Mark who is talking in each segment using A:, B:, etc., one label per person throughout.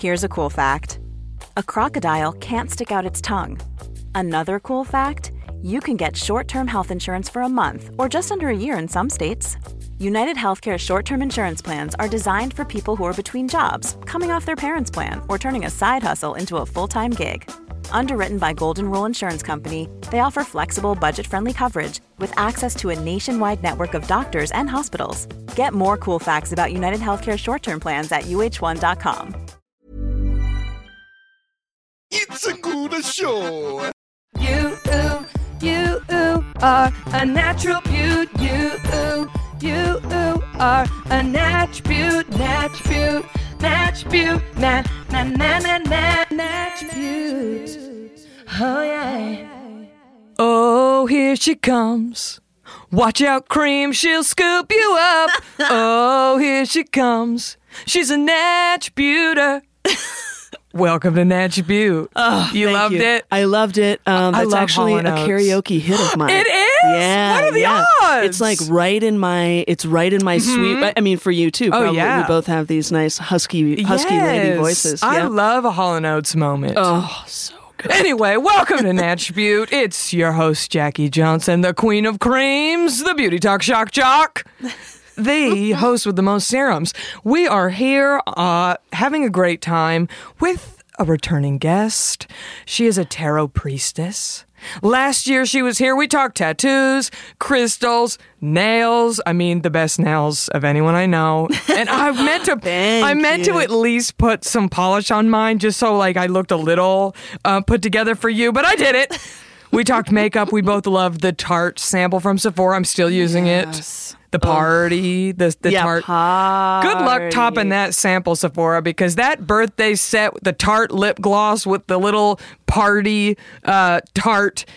A: Here's a cool fact. A crocodile can't stick out its tongue. Another cool fact, you can get short-term health insurance for a month or just under a year in some states. United Healthcare short-term insurance plans are designed for people who are between jobs, coming off their parents' plan, or turning a side hustle into a full-time gig. Underwritten by Golden Rule Insurance Company, they offer flexible, budget-friendly coverage with access to a nationwide network of doctors and hospitals. Get more cool facts about United Healthcare short-term plans at uh1.com.
B: It's a good show.
C: You are a natural beaut. You are a natch beaut. Natch beaut. Natch beaut. Natch beaut. Oh yeah. Oh, here she comes. Watch out, cream, she'll scoop you up. Oh, here she comes. She's a natch beauter. Welcome to Natch Butte.
D: Oh,
C: you loved it?
D: I loved it. That's actually a karaoke hit of mine.
C: It is?
D: Yeah.
C: What are the odds?
D: It's like right in my sweet. I mean, for you too.
C: Oh,
D: probably.
C: yeah.
D: We both have these nice husky lady voices.
C: I
D: Yeah.
C: love a Hall & Oates moment.
D: Oh, so good.
C: Anyway, welcome to Natch Butte. It's your host, Jackie Johnson, the queen of creams, the beauty talk shock jock. The host with the most serums. We are here having a great time with a returning guest. She is a tarot priestess. Last year she was here. We talked tattoos, crystals, nails. I mean, the best nails of anyone I know. And I meant to at least put some polish on mine just so like I looked a little put together for you, but I did it. We talked makeup. We both loved the Tarte sample from Sephora. I'm still using it. The party, the Tarte.
D: Party.
C: Good luck topping that sample, Sephora, because that birthday set, the Tarte lip gloss with the little party Tarte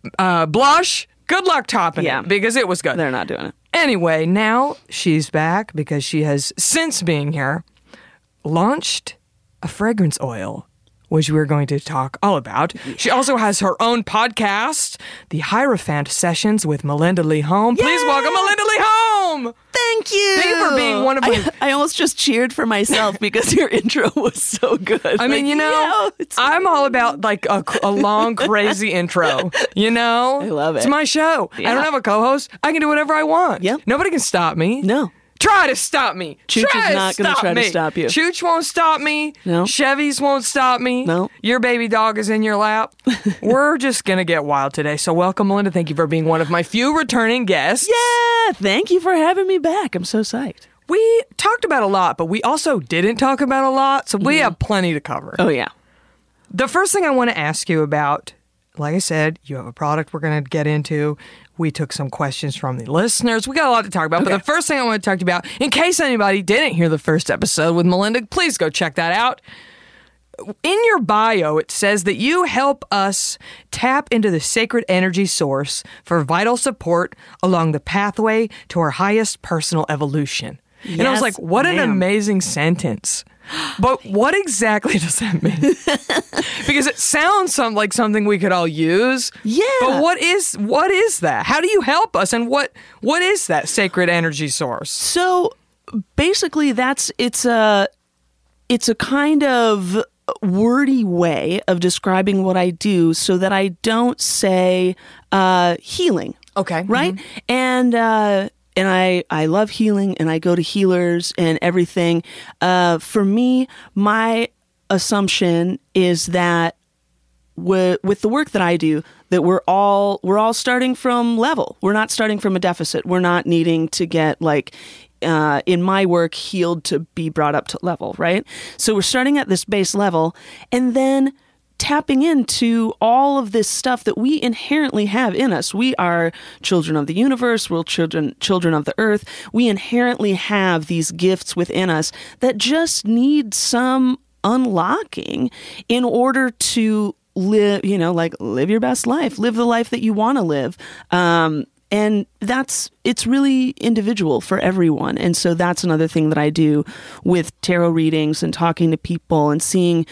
C: blush, good luck topping it, because it was good.
D: They're not doing it.
C: Anyway, now she's back because she has, since being here, launched a fragrance oil, which we're going to talk all about. She also has her own podcast, The Hierophant Sessions with Melinda Lee Home. Please welcome Melinda Lee Home!
D: Thank you.
C: Thank you for being one of my...
D: I almost just cheered for myself because your intro was so good.
C: I mean, you know, I'm all about like a long, crazy intro, you know?
D: I love it.
C: It's my show.
D: Yeah.
C: I don't have a co-host. I can do whatever I want.
D: Yep.
C: Nobody can stop me.
D: No.
C: Try to stop me.
D: Chooch is not going to try to stop you.
C: Chooch won't stop me.
D: No.
C: Chevys won't stop me.
D: No.
C: Your baby dog is in your lap. We're just going to get wild today. So welcome, Melinda. Thank you for being one of my few returning guests.
D: Yeah, thank you for having me back. I'm so psyched.
C: We talked about a lot, but we also didn't talk about a lot. So we have plenty to cover.
D: Oh, yeah.
C: The first thing I want to ask you about, like I said, you have a product we're going to get into. We took some questions from the listeners. We got a lot to talk about. Okay. But the first thing I want to talk to you about, in case anybody didn't hear the first episode with Melinda, please go check that out. In your bio, it says that you help us tap into the sacred energy source for vital support along the pathway to our highest personal evolution.
D: Yes,
C: and I was like, what an amazing sentence. But what exactly does that mean? Because it sounds like something we could all use.
D: Yeah.
C: But what is that? How do you help us? And what is that sacred energy source?
D: So basically it's a kind of wordy way of describing what I do so that I don't say healing.
C: Okay.
D: Right? Mm-hmm. And I love healing, and I go to healers and everything. For me, my assumption is that with the work that I do, that we're all starting from level. We're not starting from a deficit. We're not needing to get in my work, healed to be brought up to level, right? So we're starting at this base level, and then tapping into all of this stuff that we inherently have in us. We are children of the universe. We're children of the earth. We inherently have these gifts within us that just need some unlocking in order to live, live your best life, live the life that you want to live. And it's really individual for everyone. And so that's another thing that I do with tarot readings and talking to people and seeing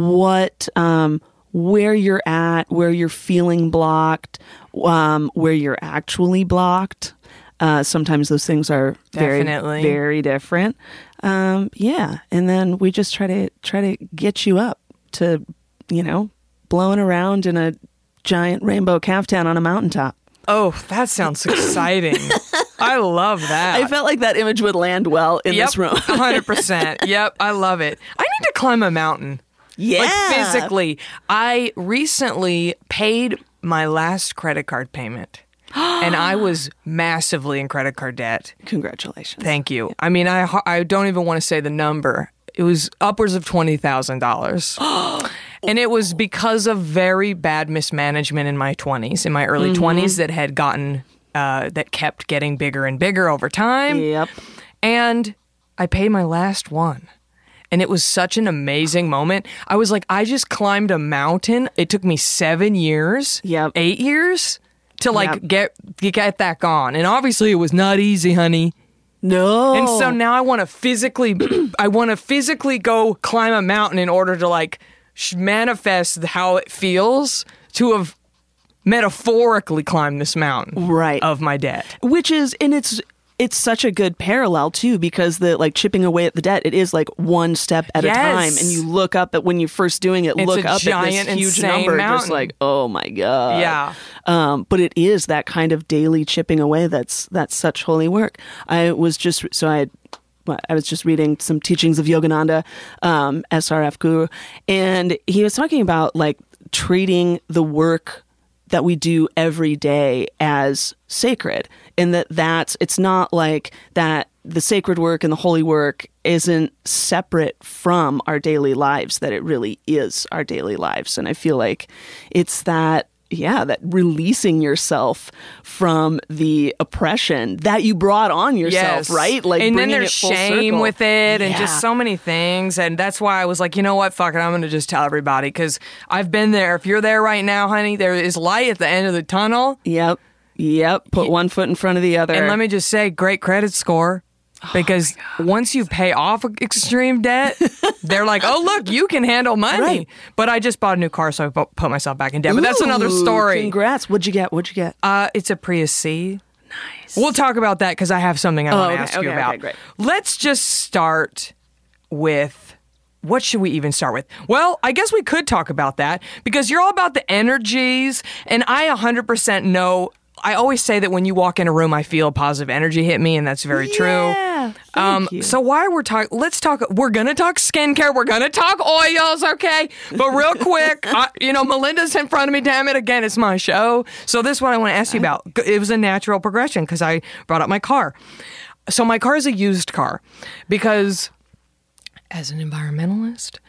D: where you're at, where you're feeling blocked, where you're actually blocked. Sometimes those things are very,
C: Definitely.
D: very different. Yeah, and then we just try to get you up to, blowing around in a giant rainbow caftan on a mountaintop.
C: Oh, that sounds exciting. I love that.
D: I felt like that image would land well in this room.
C: 100%. Yep, I love it. I need to climb a mountain.
D: Yeah.
C: Like physically. I recently paid my last credit card payment. And I was massively in credit card debt.
D: Congratulations.
C: Thank you. I mean, I don't even want to say the number. It was upwards of $20,000. And it was because of very bad mismanagement in my 20s, in my early 20s, that had gotten, that kept getting bigger and bigger over time.
D: Yep.
C: And I paid my last one. And it was such an amazing moment. I was like, I just climbed a mountain. It took me 7 years, 8 years to get that gone. And obviously it was not easy, honey.
D: No.
C: And so now I want to physically go climb a mountain in order to manifest how it feels to have metaphorically climbed this mountain of my debt.
D: Which is, and it's such a good parallel too, because the chipping away at the debt, it is one step at a time, and you look up at when you're first doing it,
C: it's
D: look up
C: giant,
D: at this huge
C: insane
D: number,
C: mountain.
D: just like, oh my god,
C: yeah.
D: But it is that kind of daily chipping away that's such holy work. I was just reading some teachings of Yogananda, SRF guru, and he was talking about treating the work that we do every day as sacred, and it's not like that the sacred work and the holy work isn't separate from our daily lives, that it really is our daily lives. And I feel like it's that releasing yourself from the oppression that you brought on yourself, right?
C: And then there's shame with it and just so many things. And that's why I was like, you know what? Fuck it. I'm going to just tell everybody, because I've been there. If you're there right now, honey, there is light at the end of the tunnel.
D: Yep. Put one foot in front of the other.
C: And let me just say, great credit score. Because once you pay off extreme debt, they're like, oh, look, you can handle money. Right. But I just bought a new car, so I put myself back in debt. But that's another story.
D: Congrats. What'd you get?
C: It's a Prius C.
D: Nice.
C: We'll talk about that because I have something I want to ask you about.
D: Okay, great.
C: Let's just start with... What should we even start with? Well, I guess we could talk about that because you're all about the energies, and I 100% know... I always say that when you walk in a room, I feel positive energy hit me, and that's very true.
D: Thank you.
C: So we're going to talk skincare. We're going to talk oils, okay? But real quick, Melinda's in front of me, damn it. Again, it's my show. So this is what I want to ask you about. It was a natural progression because I brought up my car. So my car is a used car because as an environmentalist,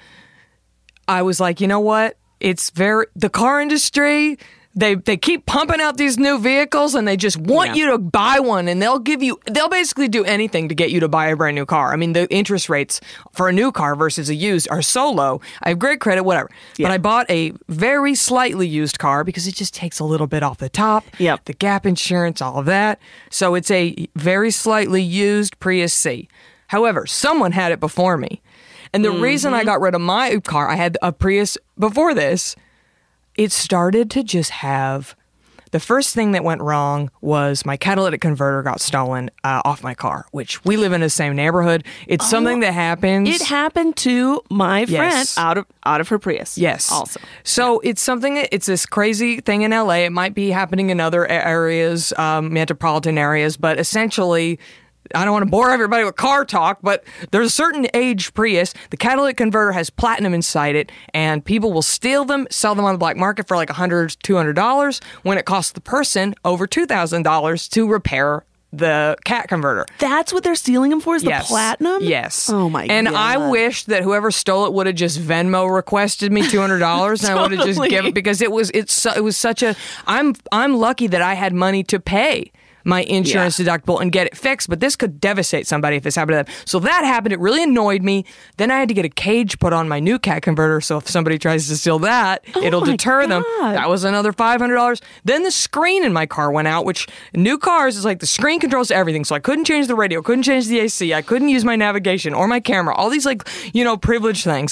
C: I was like, you know what? The car industry... They keep pumping out these new vehicles and they just want you to buy one, and they'll basically do anything to get you to buy a brand new car. I mean, the interest rates for a new car versus a used are so low. I have great credit, whatever. Yeah. But I bought a very slightly used car because it just takes a little bit off the top.
D: Yep.
C: The gap insurance, all of that. So it's a very slightly used Prius C. However, someone had it before me. And the reason I got rid of my car, I had a Prius before this, it started to just have... The first thing that went wrong was my catalytic converter got stolen off my car, which we live in the same neighborhood. It's something that happens.
D: It happened to my friend out of her Prius.
C: Yes.
D: Also.
C: So it's this crazy thing in LA. It might be happening in other areas, metropolitan areas, but essentially... I don't want to bore everybody with car talk, but there's a certain age Prius. The catalytic converter has platinum inside it, and people will steal them, sell them on the black market for like $100, $200, when it costs the person over $2,000 to repair the cat converter.
D: That's what they're stealing them for, is the platinum?
C: Yes.
D: Oh my God.
C: And I wish that whoever stole it would have just Venmo requested me $200 and I would have just given, because it was such a... I'm lucky that I had money to pay my insurance deductible and get it fixed, but this could devastate somebody if this happened to them. So that happened. It really annoyed me. Then I had to get a cage put on my new cat converter, so if somebody tries to steal that, it'll deter them. That was another $500. Then the screen in my car went out, which new cars is like the screen controls everything. So I couldn't change the radio, couldn't change the AC, I couldn't use my navigation or my camera. All these privileged things.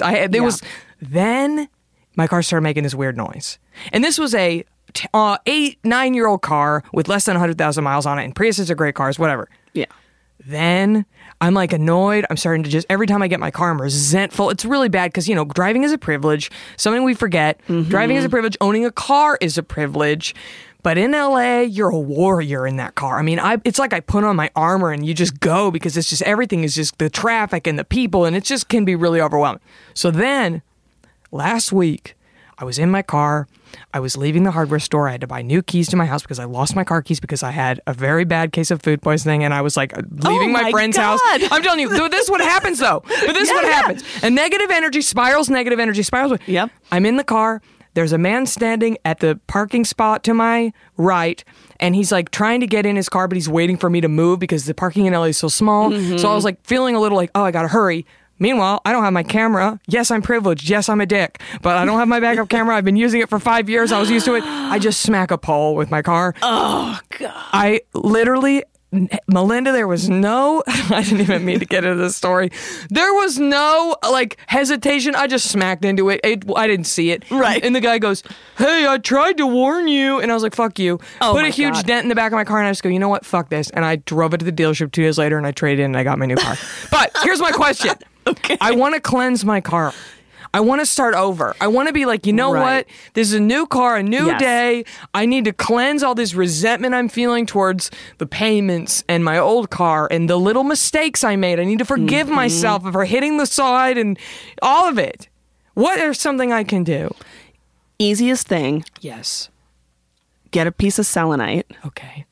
C: Then my car started making this weird noise. And this was a 9-year-old car with less than 100,000 miles on it, and Priuses are great cars, whatever.
D: Yeah.
C: Then I'm like annoyed. I'm starting to just, every time I get my car, I'm resentful. It's really bad because, driving is a privilege, something we forget. Driving is a privilege. Owning a car is a privilege. But in LA, you're a warrior in that car. I mean, it's like I put on my armor and you just go because it's just, everything is just the traffic and the people, and it just can be really overwhelming. So then last week, I was in my car. I was leaving the hardware store. I had to buy new keys to my house because I lost my car keys because I had a very bad case of food poisoning, and I was like leaving my friend's house. I'm telling you, this is what happens though. But this is what happens. And negative energy spirals.
D: Yep.
C: I'm in the car. There's a man standing at the parking spot to my right, and he's like trying to get in his car, but he's waiting for me to move because the parking in LA is so small. So I was like feeling a little like, oh, I gotta hurry. Meanwhile, I don't have my camera. Yes, I'm privileged. Yes, I'm a dick. But I don't have my backup camera. I've been using it for 5 years. I was used to it. I just smack a pole with my car.
D: Oh, God.
C: I literally, Melinda, there was no, I didn't even mean to get into this story. There was no, hesitation. I just smacked into it. I didn't see it.
D: Right.
C: And the guy goes, hey, I tried to warn you. And I was like, fuck you. Put a huge dent in the back of my car, and I just go, you know what? Fuck this. And I drove it to the dealership 2 days later, and I traded in, and I got my new car. But here's my question.
D: Okay.
C: I want to cleanse my car. I want to start over. I want to be like, you know what? This is a new car, a new day. I need to cleanse all this resentment I'm feeling towards the payments and my old car and the little mistakes I made. I need to forgive myself for hitting the side and all of it. What is something I can do?
D: Easiest thing.
C: Yes.
D: Get a piece of selenite.
C: Okay.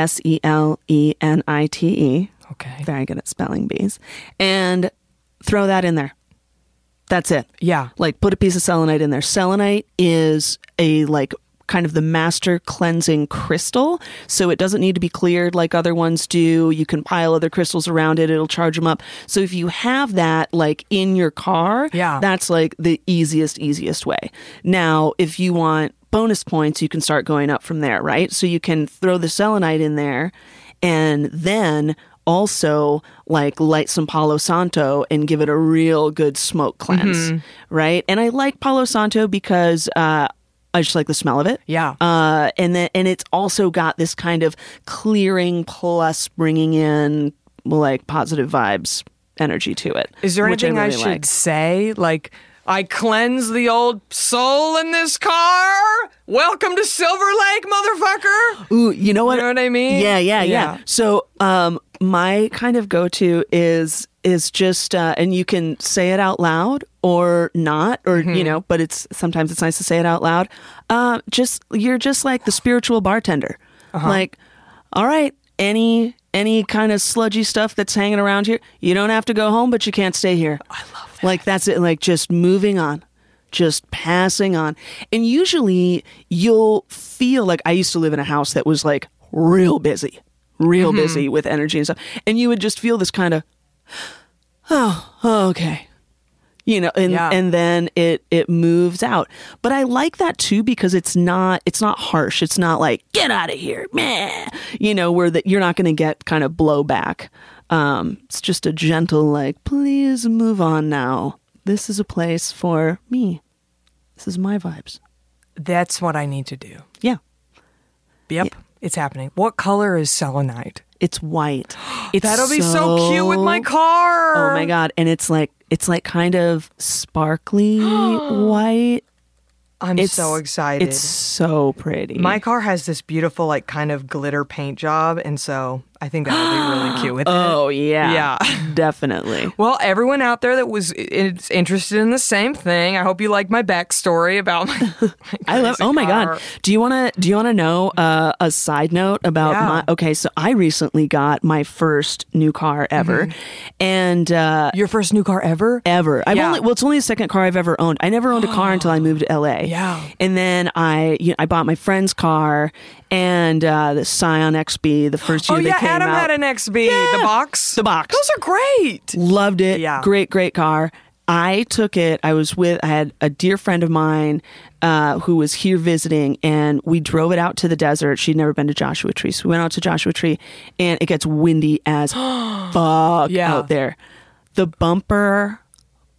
D: Selenite.
C: Okay.
D: Very good at spelling bees. And throw that in there. That's it.
C: Yeah.
D: Put a piece of selenite in there. Selenite is a kind of the master cleansing crystal. So it doesn't need to be cleared like other ones do. You can pile other crystals around it. It'll charge them up. So if you have that in your car, that's the easiest way. Now, if you want bonus points, you can start going up from there, right? So you can throw the selenite in there and then also light some Palo Santo and give it a real good smoke cleanse, right? And I like Palo Santo because I just like the smell of it.
C: Yeah.
D: And it's also got this kind of clearing plus bringing in positive vibes energy to it.
C: Is there anything I
D: really
C: should say? I cleanse the old soul in this car. Welcome to Silver Lake, motherfucker.
D: Ooh, you know what?
C: You know what I mean?
D: Yeah. So, my kind of go-to is just, and you can say it out loud or not, or, but sometimes it's nice to say it out loud. You're just like the spiritual bartender. All right, any kind of sludgy stuff that's hanging around here, you don't have to go home, but you can't stay here.
C: I love that.
D: That's it. Just moving on, just passing on. And usually you'll feel I used to live in a house that was real busy with energy and stuff. And you would just feel this kind of, oh, okay. And then it moves out. But I like that too because it's not harsh. It's not get out of here, meh. Where that you're not going to get kind of blowback. It's just a gentle please move on now. This is a place for me. This is my vibes.
C: That's what I need to do.
D: Yeah.
C: Yep. Yeah. It's happening. What color is selenite?
D: It's white.
C: That'll be so cute with my car.
D: Oh my God. And it's kind of sparkly white.
C: I'm so excited.
D: It's so pretty.
C: My car has this beautiful kind of glitter paint job, and so I think that would be really cute with it.
D: Oh yeah.
C: Yeah.
D: Definitely.
C: Well, everyone out there that was interested in the same thing, I hope you like my backstory about my
D: I love. Oh my
C: car.
D: God. Do you want to know a side note about my? Okay, so I recently got my first new car ever, and
C: your first new car ever?
D: Ever. It's only the second car I've ever owned. I never owned a car until I moved to LA.
C: Yeah.
D: And then I bought my friend's car and the Scion XB the first year they came
C: Adam
D: out.
C: had an XB.
D: Yeah.
C: The box. Those are great.
D: Loved it.
C: Yeah.
D: Great car. I took it. I had a dear friend of mine who was here visiting, and we drove it out to the desert. She'd never been to Joshua Tree. So we went out to Joshua Tree, and it gets windy as fuck out there. The bumper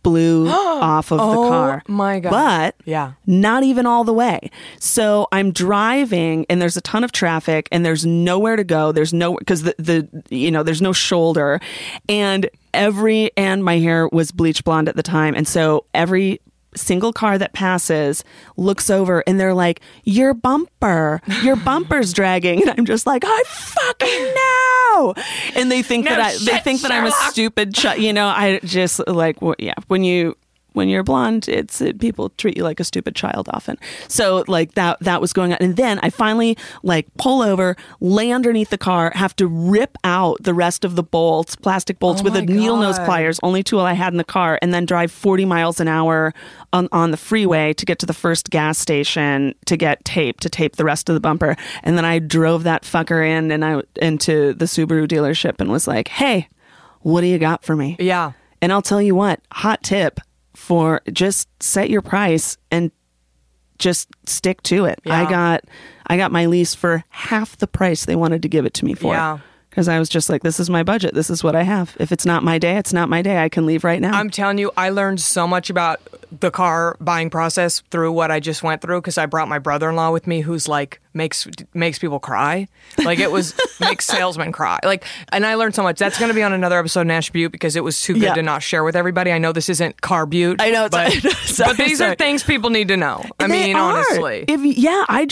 D: blew off of the car.
C: Oh my God.
D: But
C: Yeah.
D: not even all the way. So I'm driving and there's a ton of traffic and there's nowhere to go. There's no, because there's no shoulder, and my hair was bleach blonde at the time. And so every single car that passes looks over and they're like, your bumper's dragging. And I'm just like, I fucking know. And they think that I'm a stupid I just like, well, yeah, when you're blonde, people treat you like a stupid child often. So like that was going on. And then I finally like pull over, lay underneath the car, have to rip out the rest of the plastic bolts with a needle nose pliers, only tool I had in the car, and then drive 40 miles an hour on the freeway to get to the first gas station to get tape the rest of the bumper. And then I drove that fucker into the Subaru dealership and was like, hey, what do you got for me?
C: Yeah.
D: And I'll tell you what, hot tip, for just set your price and just stick to it.
C: Yeah.
D: I got my lease for half the price they wanted to give it to me for.
C: Yeah.
D: Because I was just like, this is my budget. This is what I have. If it's not my day, it's not my day. I can leave right now.
C: I'm telling you, I learned so much about the car buying process through what I just went through, because I brought my brother-in-law with me, who's like makes people cry. Like it was makes salesmen cry. Like, and I learned so much. That's going to be on another episode of Nash Butte, because it was too good to not share with everythody. I know this isn't Car Butte.
D: I know,
C: but these are things people need to know. I mean, honestly.
D: I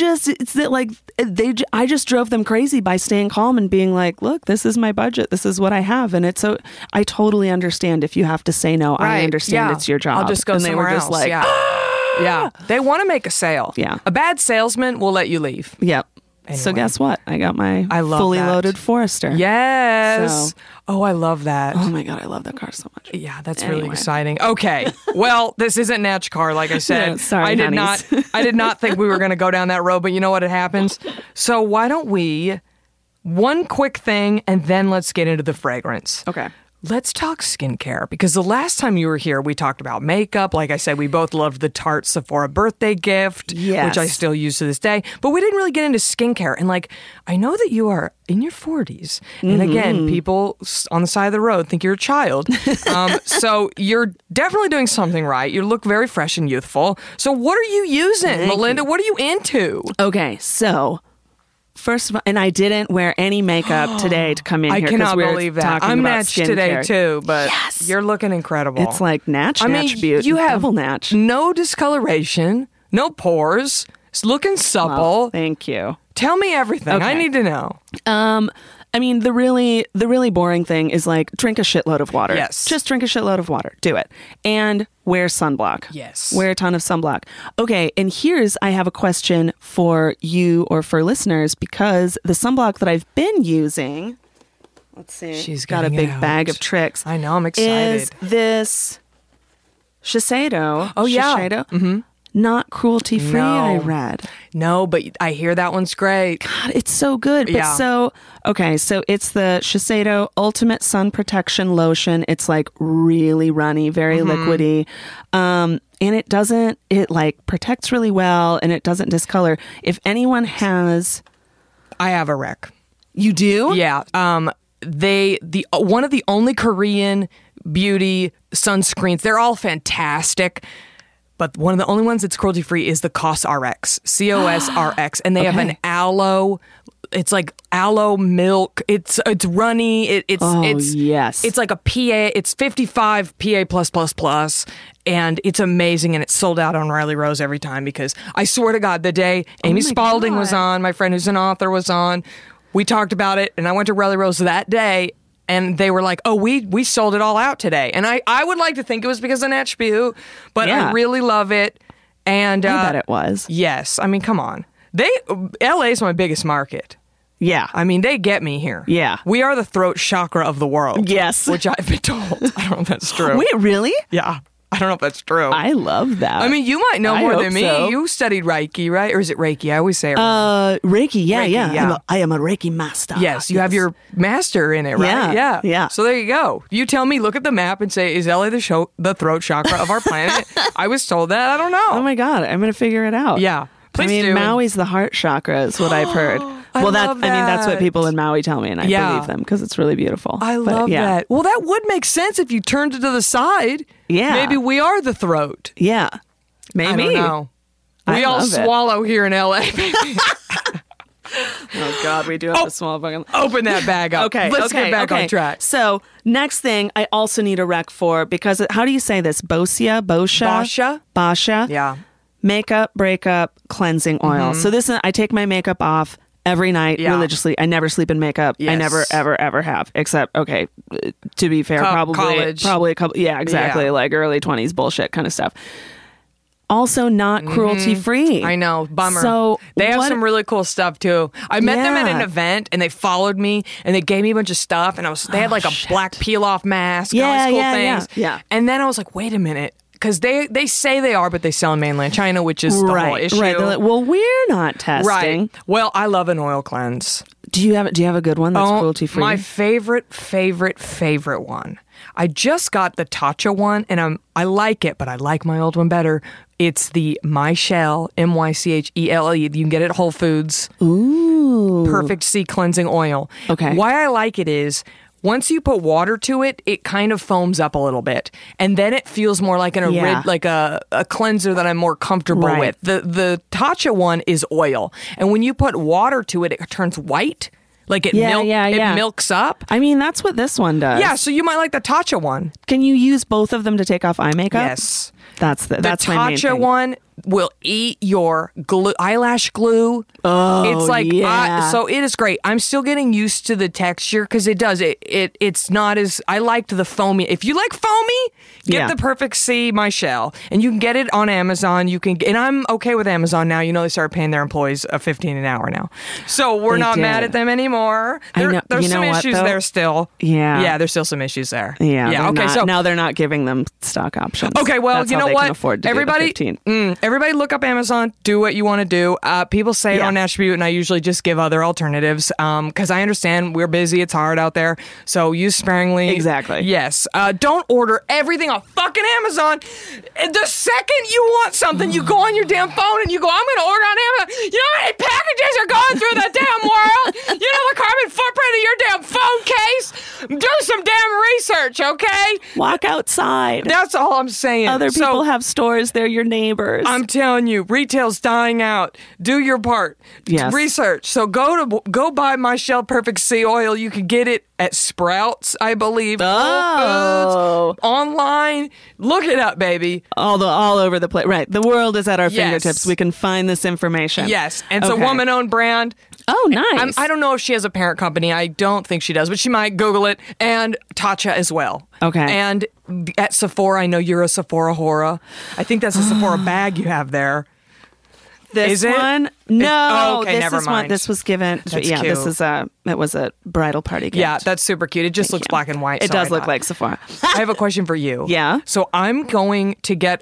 D: just drove them crazy by staying calm and being like, look, this is my budget. This is what I have. And I totally understand if you have to say no.
C: Right.
D: I understand it's your job.
C: I'll just go somewhere else.
D: Just like,
C: yeah. They want to make a sale.
D: Yeah.
C: A bad salesman will let you leave.
D: Yep.
C: Anyway.
D: So guess what? I got my fully loaded Forester.
C: Yes.
D: So,
C: I love that.
D: oh my God, I love that car so much.
C: Yeah, that's really exciting. Okay. Well, this isn't Natch Car, like I said.
D: No, sorry,
C: I did
D: honeys.
C: I did not think we were going to go down that road, but you know what happens? So why don't we, one quick thing, and then let's get into the fragrance.
D: Okay.
C: Let's talk skincare, because the last time you were here, we talked about makeup. Like I said, we both loved the Tarte Sephora birthday gift,
D: Yes.
C: which I still use to this day. But we didn't really get into skincare. And like, I know that you are in your 40s. And again, people on the side of the road think you're a child. So you're definitely doing something right. You look very fresh and youthful. So what are you using, Melinda? What are you into?
D: Okay, so first of all, and I didn't wear any makeup today to come in
C: I
D: here.
C: cannot
D: we're
C: believe that.
D: talking
C: I'm
D: about
C: Natch today
D: skincare.
C: too, but
D: Yes.
C: you're looking incredible.
D: It's like Natch Butte,
C: you have
D: double Natch.
C: no discoloration, no pores. It's looking supple.
D: Well, thank you.
C: Tell me everything. I
D: Okay.
C: need to know.
D: I mean, the really boring thing is like drink a shitload of water.
C: Yes.
D: Just drink a shitload of water. Do it. And wear sunblock.
C: Yes.
D: Wear a ton of sunblock. Okay, and I have a question for you or for listeners, because the sunblock that I've been using, let's see,
C: She's
D: got a
C: getting
D: big
C: it
D: bag
C: out.
D: of tricks.
C: I know, I'm excited.
D: Is this Shiseido?
C: Oh, yeah.
D: Shiseido? Mm-hmm. Not cruelty free,
C: No.
D: I read.
C: No, but I hear that one's great.
D: God, it's so good. But
C: Yeah.
D: so it's the Shiseido Ultimate Sun Protection Lotion. It's like really runny, very liquidy. And it like protects really well, and it doesn't discolor. If anyone has,
C: I have a rec.
D: you do?
C: Yeah. One of the only Korean beauty sunscreens. They're all fantastic. But one of the only ones that's cruelty free is the COSRX, COSRX, and they have an aloe. It's like aloe milk. It's runny.
D: Yes.
C: It's like a PA. It's 55 PA+++, and it's amazing. And it's sold out on Riley Rose every time, because I swear to God, the day Amy Spalding was on, my friend who's an author was on, we talked about it, and I went to Riley Rose that day. And they were like, oh, we sold it all out today. And I would like to think it was because of Natch Butte, but
D: Yeah.
C: I really love it. And
D: I bet it was.
C: Yes. I mean, come on. LA's my biggest market.
D: Yeah.
C: I mean, they get me here.
D: Yeah.
C: We are the throat chakra of the world.
D: Yes.
C: Which I've been told. I don't know if that's true.
D: Wait, really?
C: Yeah. I don't know if that's true.
D: I love that.
C: I mean, you might know
D: I
C: more
D: hope
C: than me.
D: so.
C: You studied Reiki, right? Or is it Reiki? I always say it wrong.
D: Reiki, yeah,
C: Reiki,
D: yeah.
C: yeah.
D: I am a Reiki master.
C: Yes, you have your master in it, right?
D: Yeah, yeah.
C: So there you go. You tell me, look at the map and say, is LA the throat chakra of our planet? I was told that. I don't know.
D: Oh my God, I'm going to figure it out.
C: Yeah. Please
D: I mean,
C: do.
D: Maui's the heart chakra is what I've heard. Well,
C: love that.
D: I mean, that's what people in Maui tell me, and I
C: Yeah.
D: believe them because it's really beautiful.
C: I
D: But,
C: love
D: yeah.
C: that. Well, that would make sense if you turned it to the side.
D: Yeah.
C: Maybe we are the throat.
D: Yeah. Maybe.
C: I don't know.
D: I
C: We all
D: love it.
C: swallow here in LA. baby.
D: Oh, God, we do have a small fucking...
C: Open that bag up.
D: Okay,
C: Let's get back on track.
D: So, next thing I also need a rec for, because how do you say this? Boscia? Basha?
C: Yeah.
D: Makeup, breakup, cleansing oil. So this, I take my makeup off every night
C: Yeah.
D: religiously. I never sleep in makeup. I
C: Yes.
D: never, ever, ever have. Except, okay, to be fair,
C: College.
D: probably a couple. Yeah, exactly.
C: Yeah.
D: Like early 20s bullshit kind of stuff. Also, not cruelty free.
C: I know. Bummer.
D: So
C: they have
D: what-
C: some really cool stuff too. I met them at an
D: Yeah.
C: event and they followed me and they gave me a bunch of stuff and they had like a black peel off mask and all
D: Yeah,
C: these cool
D: yeah,
C: things.
D: yeah.
C: And then I was like, wait a minute. Because they say they are, but they sell in mainland China, which is the whole issue.
D: Right. They're like, well, we're not testing.
C: Right. Well, I love an oil cleanse.
D: Do you have a good one that's cruelty free?
C: My favorite one. I just got the Tatcha one, and I like it, but I like my old one better. It's the Mychelle, Mychelle. You can get it at Whole Foods.
D: Ooh.
C: Perfect Sea cleansing oil.
D: Okay.
C: Why I like it is once you put water to it, it kind of foams up a little bit, and then it feels more like a cleanser that I'm more comfortable
D: Right.
C: with. The Tatcha one is oil, and when you put water to it, it turns white. Like it milks up.
D: I mean, that's what this one does.
C: Yeah, so you might like the Tatcha one.
D: Can you use both of them to take off eye makeup?
C: Yes.
D: That's
C: The
D: my main
C: Tatcha
D: thing.
C: one will eat your eyelash glue.
D: Oh,
C: It's like
D: yeah.
C: so it is great. I'm still getting used to the texture because it does it's not as I liked the foamy. If you like foamy, get
D: Yeah.
C: the Perfect Sea Mychelle, and you can get it on Amazon. And I'm okay with Amazon now. You know they started paying their employees $15 an hour now, so we're
D: They
C: not mad
D: did.
C: at them anymore.
D: I know.
C: There's
D: You know
C: some
D: what,
C: issues
D: though?
C: there still.
D: Yeah.
C: There's still some issues there.
D: Yeah.
C: yeah.
D: they're
C: Okay,
D: not-
C: so
D: now they're not giving them stock options.
C: Okay, well,
D: That's
C: you
D: how
C: know
D: they
C: what?
D: Can afford to
C: everybody,
D: do the 15.
C: Everybody, look up Amazon. Do what you want to do. People say it
D: Yeah.
C: on Attribute, and I usually just give other alternatives because I understand we're busy. It's hard out there, so use sparingly.
D: Exactly.
C: Yes. Don't order everything off fucking Amazon. The second you want something, you go on your damn phone and you go, "I'm going to order on Amazon." You know how many packages are going through the damn world? You know the carbon footprint of your damn phone case? Do some damn research, okay?
D: Walk outside.
C: That's all I'm saying.
D: Other
C: So-
D: people have stores. They're your neighbors.
C: I'm telling you, retail's dying out. Do your part.
D: Yes.
C: Research. So go buy Mychelle Perfect Sea Oil. You can get it at Sprouts, I believe.
D: Oh.
C: Whole Foods, online. Look it up, baby.
D: all over the place. Right. The world is at our
C: Yes.
D: fingertips. We can find this information.
C: Yes, and it's a
D: Okay.
C: woman-owned brand.
D: Oh, nice.
C: I don't know if she has a parent company. I don't think she does, but she might. Google it. And Tatcha as well.
D: Okay.
C: And at Sephora, I know you're a Sephora whore. I think that's a Sephora bag you have there.
D: This
C: Is it?
D: one? No.
C: Oh, okay,
D: this
C: never
D: is one.
C: mind.
D: This was given.
C: That's
D: yeah,
C: cute.
D: this is it was a bridal party gift.
C: Yeah, that's super cute. It just
D: Thank
C: looks
D: you.
C: black and white.
D: It
C: Sorry,
D: does look
C: Dot.
D: like Sephora.
C: I have a question for you.
D: Yeah?
C: So I'm going to get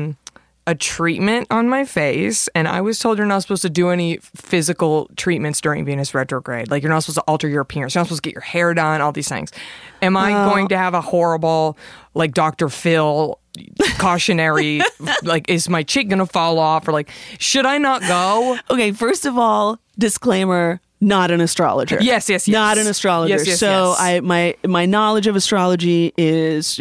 C: a treatment on my face, and I was told you're not supposed to do any physical treatments during Venus retrograde. Like you're not supposed to alter your appearance. You're not supposed to get your hair done. All these things. Am I going to have a horrible, like Dr. Phil cautionary? Like, is my cheek gonna fall off, or like, should I not go?
D: Okay, first of all, disclaimer. Not an astrologer.
C: Yes.
D: Not an astrologer.
C: Yes.
D: So my knowledge of astrology is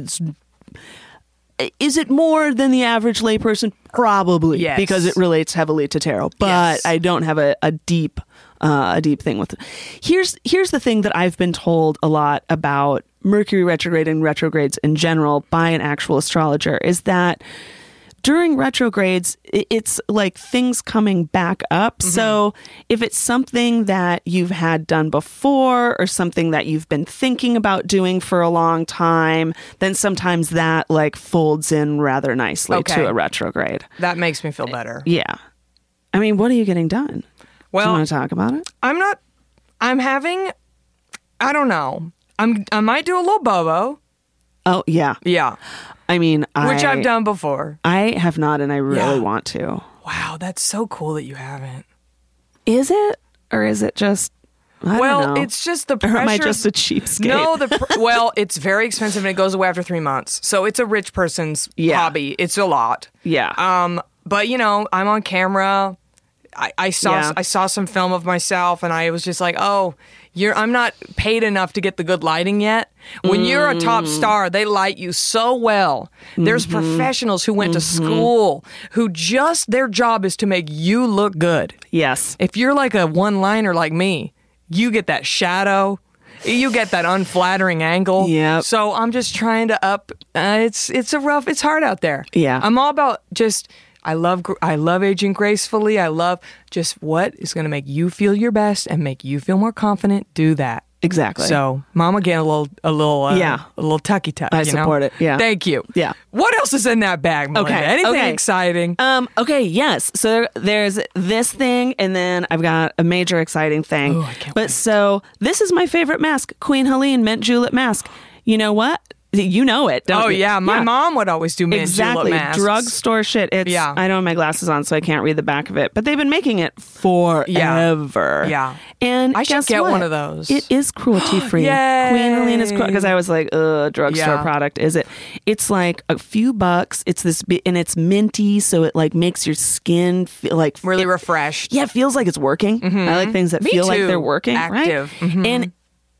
D: it more than the average layperson? Probably.
C: Yes.
D: Because it relates heavily to tarot. But
C: Yes.
D: I don't have a deep thing with it. Here's the thing that I've been told a lot about Mercury retrograde and retrogrades in general by an actual astrologer is that during retrogrades, it's like things coming back up.
C: Mm-hmm.
D: So if it's something that you've had done before or something that you've been thinking about doing for a long time, then sometimes that like folds in rather nicely
C: Okay.
D: to a retrograde.
C: That makes me feel better.
D: Yeah. I mean, what are you getting done? Do
C: Well,
D: you want to talk about it?
C: I'm having. I don't know. I might do a little bobo.
D: Oh, yeah.
C: Yeah,
D: I mean,
C: which I've done before.
D: I have not, and I really
C: Yeah.
D: want to.
C: Wow, that's so cool that you haven't.
D: Is it? Or is it just, I
C: Well,
D: don't know.
C: it's just the
D: Or
C: pressure.
D: am I just a cheapskate?
C: No, well, it's very expensive and it goes away after 3 months. So it's a rich person's
D: Yeah.
C: hobby. It's a lot.
D: Yeah.
C: But you know, I'm on camera. I saw some film of myself, and I was just like, oh, I'm not paid enough to get the good lighting yet. When you're a top star, they light you so well. There's professionals who went to school who just their job is to make you look good.
D: Yes.
C: If you're like a one-liner like me, you get that shadow. You get that unflattering angle.
D: Yep.
C: So I'm just trying to up. It's hard out there.
D: Yeah.
C: I'm all about just. I love aging gracefully. I love just what is going to make you feel your best and make you feel more confident. Do that.
D: Exactly.
C: So, Mama getting a little tucky tuck.
D: I support it. Yeah.
C: Thank you.
D: Yeah.
C: What else is in that bag, Melinda?
D: Okay.
C: Anything exciting?
D: Okay. Yes. So there's this thing, and then I've got a major exciting thing.
C: Ooh, I can't wait.
D: So this is my favorite mask, Queen Helene Mint Julep mask. You know what? You know it, don't you?
C: Yeah. My mom would always do mint julep masks.
D: Drugstore shit. I don't have my glasses on, so I can't read the back of it. But they've been making it forever.
C: Yeah.
D: And
C: I should
D: guess
C: get
D: what?
C: one of those.
D: It is cruelty free.
C: Yay.
D: Queen Helene is because I was like, drugstore product. Is it? It's like a few bucks. It's this, and it's minty, so it like makes your skin feel like
C: really refreshed.
D: Yeah, it feels like it's working. I like things that feel like they're working.
C: Active.
D: Right?
C: Mm-hmm.
D: And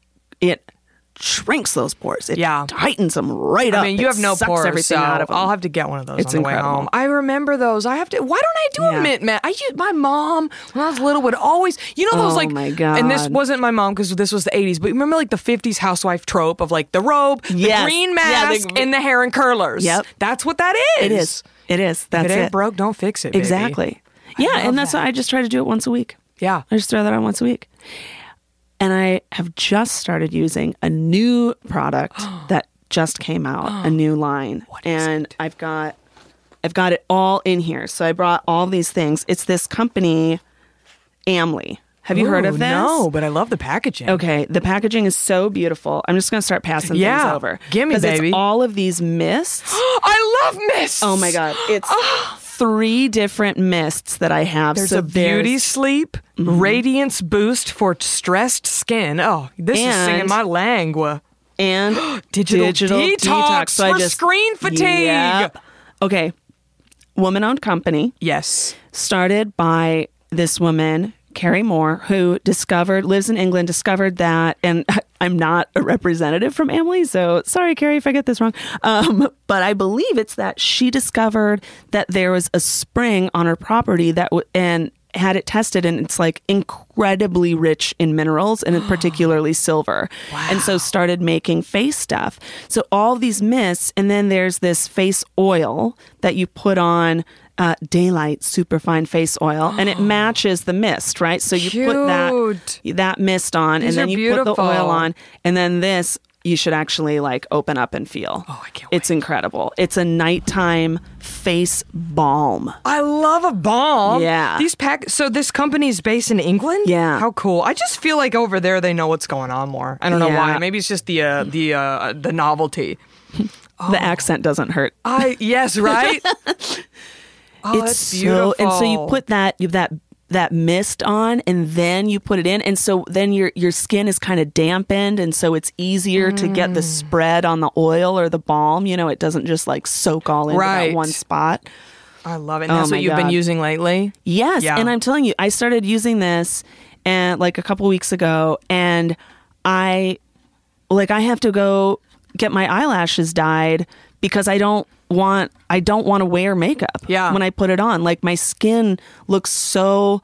D: it shrinks those pores. It tightens them right up.
C: I mean, you have no
D: sucks
C: pores,
D: everything
C: so
D: out of them.
C: I'll have to get one of those
D: It's
C: on the way
D: incredible.
C: home. I remember those. Why don't I do a mint mask? My mom, when I was little, would always, those
D: Oh, my God.
C: and this wasn't my mom because this was the 80s, but remember like the 50s housewife trope of like the robe, the
D: Yes.
C: green
D: Yeah,
C: mask, and the hair and curlers.
D: Yep.
C: That's what that is.
D: It is. It is. That's
C: if it ain't
D: it.
C: broke, don't fix it, baby.
D: Exactly. Yeah,
C: love
D: and that's
C: that.
D: why I just try to do it once a week.
C: Yeah.
D: I just throw that on once a week. And I have just started using a new product that just came out, a new line. I've got it all in here. So I brought all these things. It's this company, Amley. Have you heard of this?
C: No, but I love the packaging.
D: Okay, the packaging is so beautiful. I'm just going to start passing things over.
C: Gimme,
D: 'Cause
C: baby.
D: It's all of these mists.
C: I love mists.
D: Oh my God. It's 3 different mists that I have.
C: There's
D: so
C: a beauty sleep, radiance boost for stressed skin. Oh, this is singing my lingua.
D: And
C: Digital detox
D: So
C: for screen fatigue.
D: Yep. Okay. Woman-owned company.
C: Yes.
D: Started by this woman, Carrie Moore, who lives in England, discovered that, and I'm not a representative from Amley, so sorry, Carrie, if I get this wrong. But I believe it's that she discovered that there was a spring on her property and had it tested, and it's like incredibly rich in minerals, and particularly silver. Wow. And so started making face stuff. So all these mists, and then there's this face oil that you put on, Daylight Superfine Face Oil, and it matches the mist, right? So you put that mist on,
C: These
D: and then
C: are
D: you put the
C: beautiful.
D: oil on, and then this you should actually like open up and feel.
C: Oh, I can't wait.
D: It's incredible. It's a nighttime face balm.
C: I love a balm.
D: Yeah.
C: So this company's based in England?
D: Yeah.
C: How cool. I just feel like over there they know what's going on more. I don't know
D: Yeah.
C: why. Maybe it's just the novelty.
D: The accent doesn't hurt.
C: Yes, right? Oh, that's beautiful.
D: And so you put that mist on, and then you put it in, and so then your skin is kind of dampened, and so it's easier to get the spread on the oil or the balm. It doesn't just like soak all into that one spot.
C: I love it. And that's what you've been
D: God.
C: using lately?
D: Yes,
C: Yeah.
D: and I'm telling you, I started using this and like a couple weeks ago, and I have to go get my eyelashes dyed because I don't want to wear makeup when I put it on. Like my skin looks so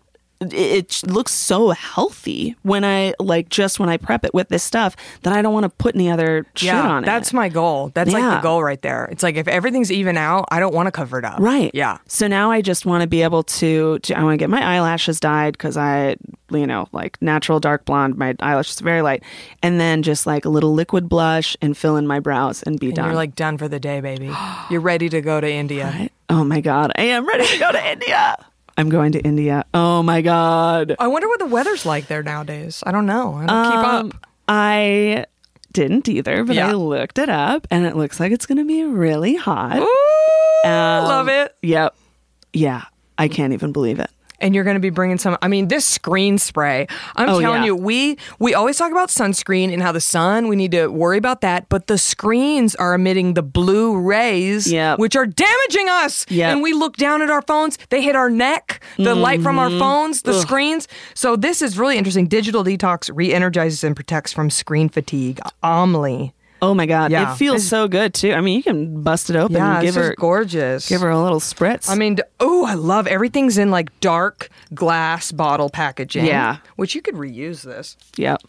D: healthy when I prep it with this stuff that I don't want to put any other shit on it.
C: That's my goal. That's like the goal right there. It's like if everything's even out, I don't want to cover it up.
D: Right.
C: Yeah.
D: So now I just want to be able to I want to get my eyelashes dyed because I, like natural dark blonde, my eyelashes are very light, and then just like a little liquid blush and fill in my brows and be done.
C: You're like done for the day, baby. You're ready to go to India.
D: Right? Oh my God. I am ready to go to India. I'm going to India. Oh my God.
C: I wonder what the weather's like there nowadays. I don't know. I don't keep up.
D: I didn't either, but I looked it up, and it looks like it's going to be really hot.
C: Ooh, love it.
D: Yep. Yeah. I can't even believe it.
C: and you're going to be bringing some. I mean, this screen spray. I'm telling you, we always talk about sunscreen and how the sun. We need to worry about that, but the screens are emitting the blue rays, which are damaging us. And we look down at our phones; they hit our neck. The light from our phones, the screens. So this is really interesting. Digital detox re-energizes and protects from screen fatigue. Omli.
D: Oh my God. It feels so good too. I mean, you can bust it open and give her
C: gorgeous.
D: Give her a little spritz.
C: I mean, I love everything's in like dark glass bottle packaging. Yeah. Which you could reuse this.
D: Yep.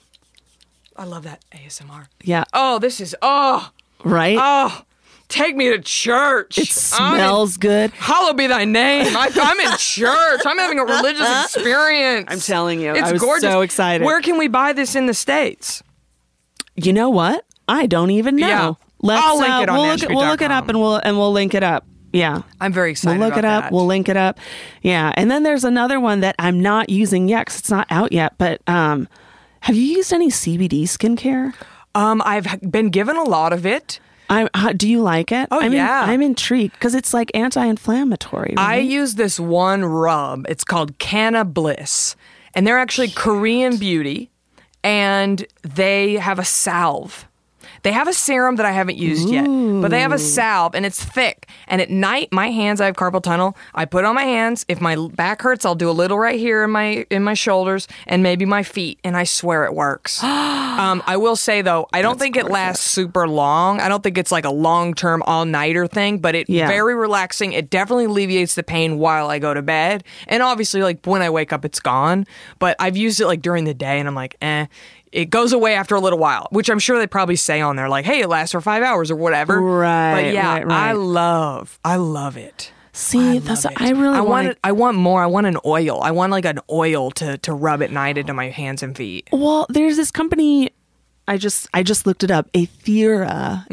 C: I love that ASMR.
D: Yeah.
C: Oh, this is
D: right?
C: Oh. Take me to church.
D: It smells good.
C: Hallowed be thy name. I'm in church. I'm having a religious experience.
D: I'm telling you.
C: It's
D: I was
C: gorgeous.
D: So excited.
C: Where can we buy this in the States?
D: You know what? I don't even know.
C: Yeah. I'll link it on
D: we'll look it up and we'll link it up. Yeah.
C: I'm very excited
D: We'll look it up.
C: That.
D: We'll link it up. Yeah. And then there's another one that I'm not using yet because it's not out yet. But have you used any CBD skincare?
C: I've been given a lot of it.
D: Do you like it? I'm intrigued because it's like anti-inflammatory. Right?
C: I use this one rub. It's called Canna Bliss. And they're actually Korean beauty. And they have a salve. They have a serum that I haven't used yet, but they have a salve and it's thick. And at night, my hands, I have carpal tunnel. I put on my hands. If my back hurts, I'll do a little right here in my shoulders and maybe my feet. And I swear it works. I will say though, I don't think it lasts super long. I don't think it's like a long-term all-nighter thing, but it's very relaxing. It definitely alleviates the pain while I go to bed. And obviously like when I wake up, it's gone. But I've used it like during the day and I'm like, It goes away after a little while, which I'm sure they probably say on there, like, hey, it lasts for 5 hours or whatever.
D: Right.
C: But yeah,
D: right.
C: I love it.
D: See,
C: I want more. I want an oil. I want like an oil to rub at night into my hands and feet.
D: Well, there's this company, I just looked it up, Aethera,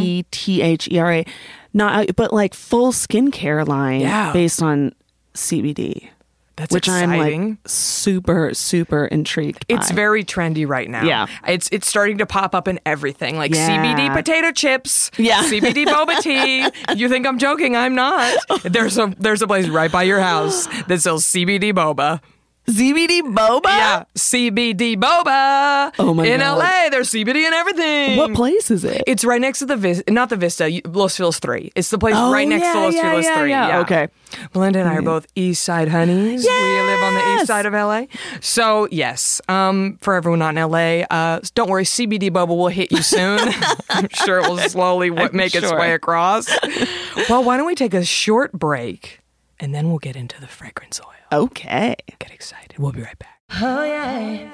D: Aethera, but like full skincare line based on CBD.
C: That's
D: which
C: exciting.
D: I'm like super, super intrigued by.
C: It's very trendy right now.
D: Yeah.
C: It's starting to pop up in everything, like CBD potato chips, CBD boba tea. You think I'm joking? I'm not. There's a place right by your house that sells CBD boba.
D: CBD boba?
C: Yeah, CBD boba.
D: Oh my God.
C: In LA, there's CBD and everything.
D: What place is it?
C: It's right next to not the Vista, Los Feliz 3. It's the place right next to Los Feliz 3. Yeah.
D: Okay.
C: Melinda and I are both East Side honeys.
D: Yes!
C: We live on the east side of LA. So, yes, for everyone not in LA, don't worry, CBD boba will hit you soon. I'm sure it will slowly make its way across. Well, why don't we take a short break and then we'll get into the fragrance oil.
D: Okay.
C: Get excited. We'll be right back.
D: Oh, yeah.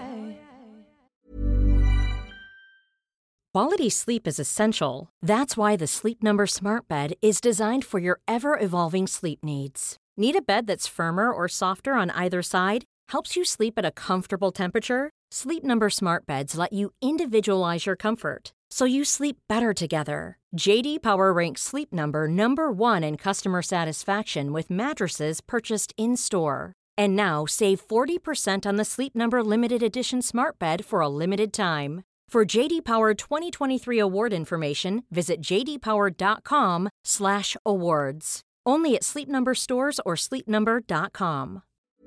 E: Quality sleep is essential. That's why the Sleep Number Smart Bed is designed for your ever-evolving sleep needs. Need a bed that's firmer or softer on either side? Helps you sleep at a comfortable temperature? Sleep Number Smart Beds let you individualize your comfort, so you sleep better together. J.D. Power ranks Sleep Number number 1 in customer satisfaction with mattresses purchased in-store. And now, save 40% on the Sleep Number Limited Edition Smart Bed for a limited time. For J.D. Power 2023 award information, visit jdpower.com/awards. Only at Sleep Number stores or sleepnumber.com.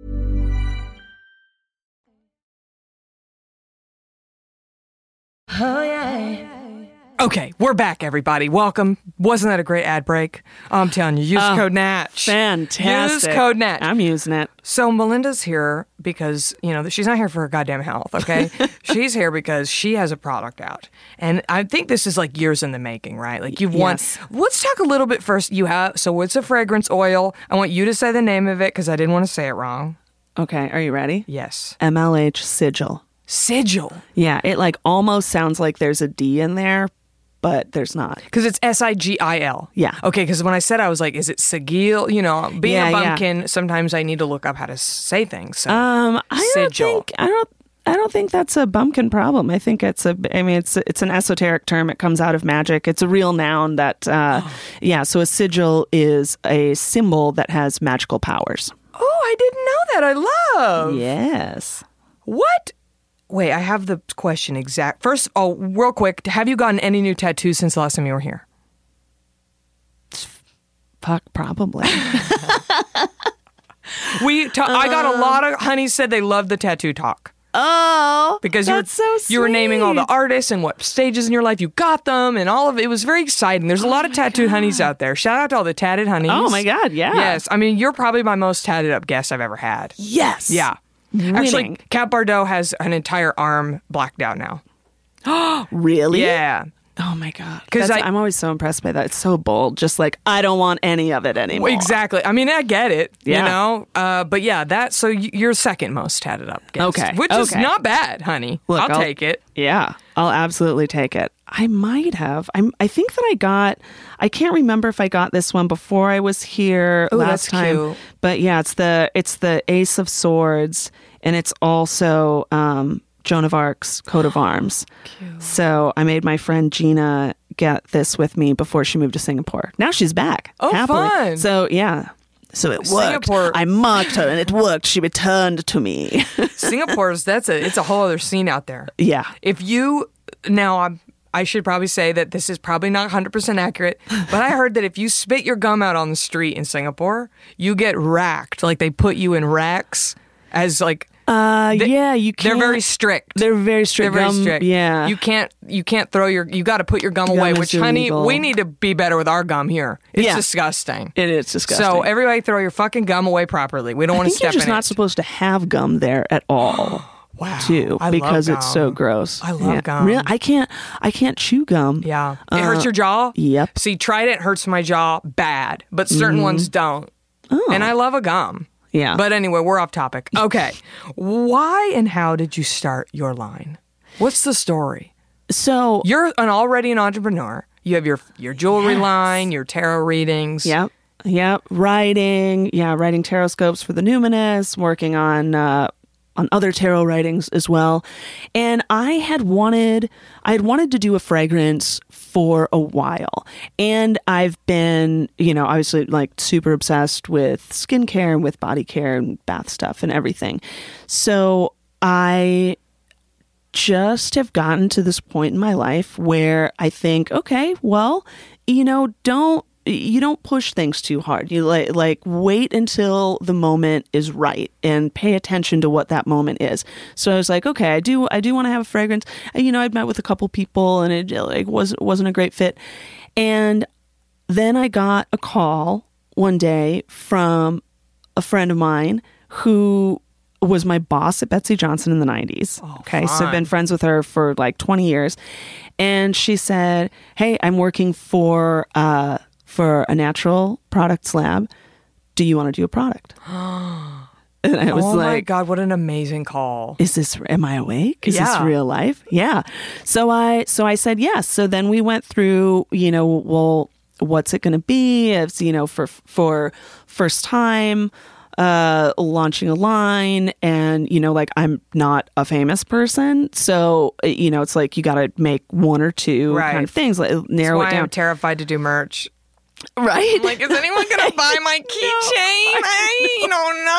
D: Oh, yeah.
C: Okay, we're back, everybody. Welcome. Wasn't that a great ad break? I'm telling you, use code NATCH.
D: Fantastic.
C: Use code NATCH.
D: I'm using it.
C: So Melinda's here because, she's not here for her goddamn health, okay? She's here because she has a product out. And I think this is like years in the making, right? Like you've won.
D: Yes.
C: Let's talk a little bit first. So it's a fragrance oil. I want you to say the name of it because I didn't want to say it wrong.
D: Okay, are you ready?
C: Yes.
D: MLH Sigil.
C: Sigil.
D: Yeah, it like almost sounds like there's a D in there, but there's not.
C: Because it's Sigil.
D: Yeah.
C: Okay, because when I said I was like, is it Sigil? Being a bumpkin, sometimes I need to look up how to say things. So, Sigil.
D: I don't think that's a bumpkin problem. I think it's an esoteric term. It comes out of magic. It's a real noun that, so a sigil is a symbol that has magical powers.
C: Oh, I didn't know that. I love.
D: Yes.
C: What? Wait, I have the question exact. First, real quick, have you gotten any new tattoos since the last time you were here?
D: Fuck, probably.
C: I got a lot of honeys said they loved the tattoo talk.
D: Oh,
C: Because
D: that's so sweet.
C: you were naming all the artists and what stages in your life you got them and all of it. It was very exciting. There's a lot of tattooed honeys out there. Shout out to all the tatted honeys.
D: Oh my God, yeah.
C: Yes. I mean, you're probably my most tatted up guest I've ever had.
D: Yes.
C: Yeah.
D: Winning.
C: Actually, Kat Bardot has an entire arm blacked out now.
D: Really?
C: Yeah.
D: Oh my God.
C: 'Cause
D: I'm always so impressed by that. It's so bold. Just like, I don't want any of it anymore.
C: Exactly. I mean, I get it,
D: Yeah.
C: you know? But yeah, so you're second most tatted up guest.
D: Okay.
C: Which is
D: Okay.
C: not bad, honey.
D: Look,
C: I'll take it.
D: Yeah, I'll absolutely take it. I might have. I think that I can't remember if I got this one before I was here
C: Ooh,
D: last
C: that's
D: time.
C: cute.
D: But yeah, it's the Ace of Swords, and it's also Joan of Arc's coat of arms.
C: Cute.
D: So I made my friend Gina get this with me before she moved to Singapore. Now she's back.
C: Oh,
D: happily.
C: fun.
D: So yeah. So it worked.
C: Singapore-
D: I mocked her and it worked. She returned to me.
C: Singapore's, it's a whole other scene out there.
D: Yeah.
C: If you, now I should probably say that this is probably not 100% accurate, but I heard that if you spit your gum out on the street in Singapore, you get racked. Like they put you in racks as like,
D: Yeah, you can't.
C: they're very strict.
D: They're very strict.
C: They're very
D: Gum,
C: strict.
D: Yeah.
C: You can't throw you got to put your gum away,
D: is
C: which, honey,
D: illegal.
C: we need to be better with our gum here. It's
D: Yeah.
C: disgusting.
D: It is disgusting.
C: So everybody throw your fucking gum away properly. We don't
D: I
C: want to
D: think you're
C: step
D: just
C: in
D: not
C: it.
D: supposed to have gum there at all.
C: Wow.
D: Too,
C: I love
D: because it's so
C: gum.
D: gross.
C: I love gum.
D: Really, I can't chew gum.
C: Yeah. It hurts your jaw?
D: Yep.
C: See, Trident hurts my jaw bad, but certain ones don't.
D: Oh.
C: And I love a gum.
D: Yeah.
C: But anyway, we're off topic. Okay. Why and how did you start your line? What's the story?
D: So
C: You're already an entrepreneur. You have your jewelry line, your tarot readings.
D: Yep. Writing tarot scopes for the Numinous, working on other tarot writings as well. And I had wanted to do a fragrance for a while. And I've been, obviously like super obsessed with skincare and with body care and bath stuff and everything. So I just have gotten to this point in my life where I think, okay, well, you don't push things too hard. You like wait until the moment is right and pay attention to what that moment is. So I was like, okay, I do want to have a fragrance. I'd met with a couple people and it like wasn't a great fit. And then I got a call one day from a friend of mine who was my boss at Betsy Johnson in the 90s. Okay. So I've been friends with her for like 20 years. And she said, hey, I'm working for a natural products lab. Do you want to do a product? And I was
C: oh
D: like,
C: my God, what an amazing call.
D: am I awake? Is this
C: Yeah.
D: real life? Yeah. So I said yes. So then we went through, well, what's it going to be? It's, for first time, launching a line, and like I'm not a famous person, so it's like you got to make one or two kind of things, like narrow
C: That's
D: it
C: why
D: down.
C: I'm terrified to do merch.
D: Right?
C: I'm like, is anyone gonna buy my keychain? I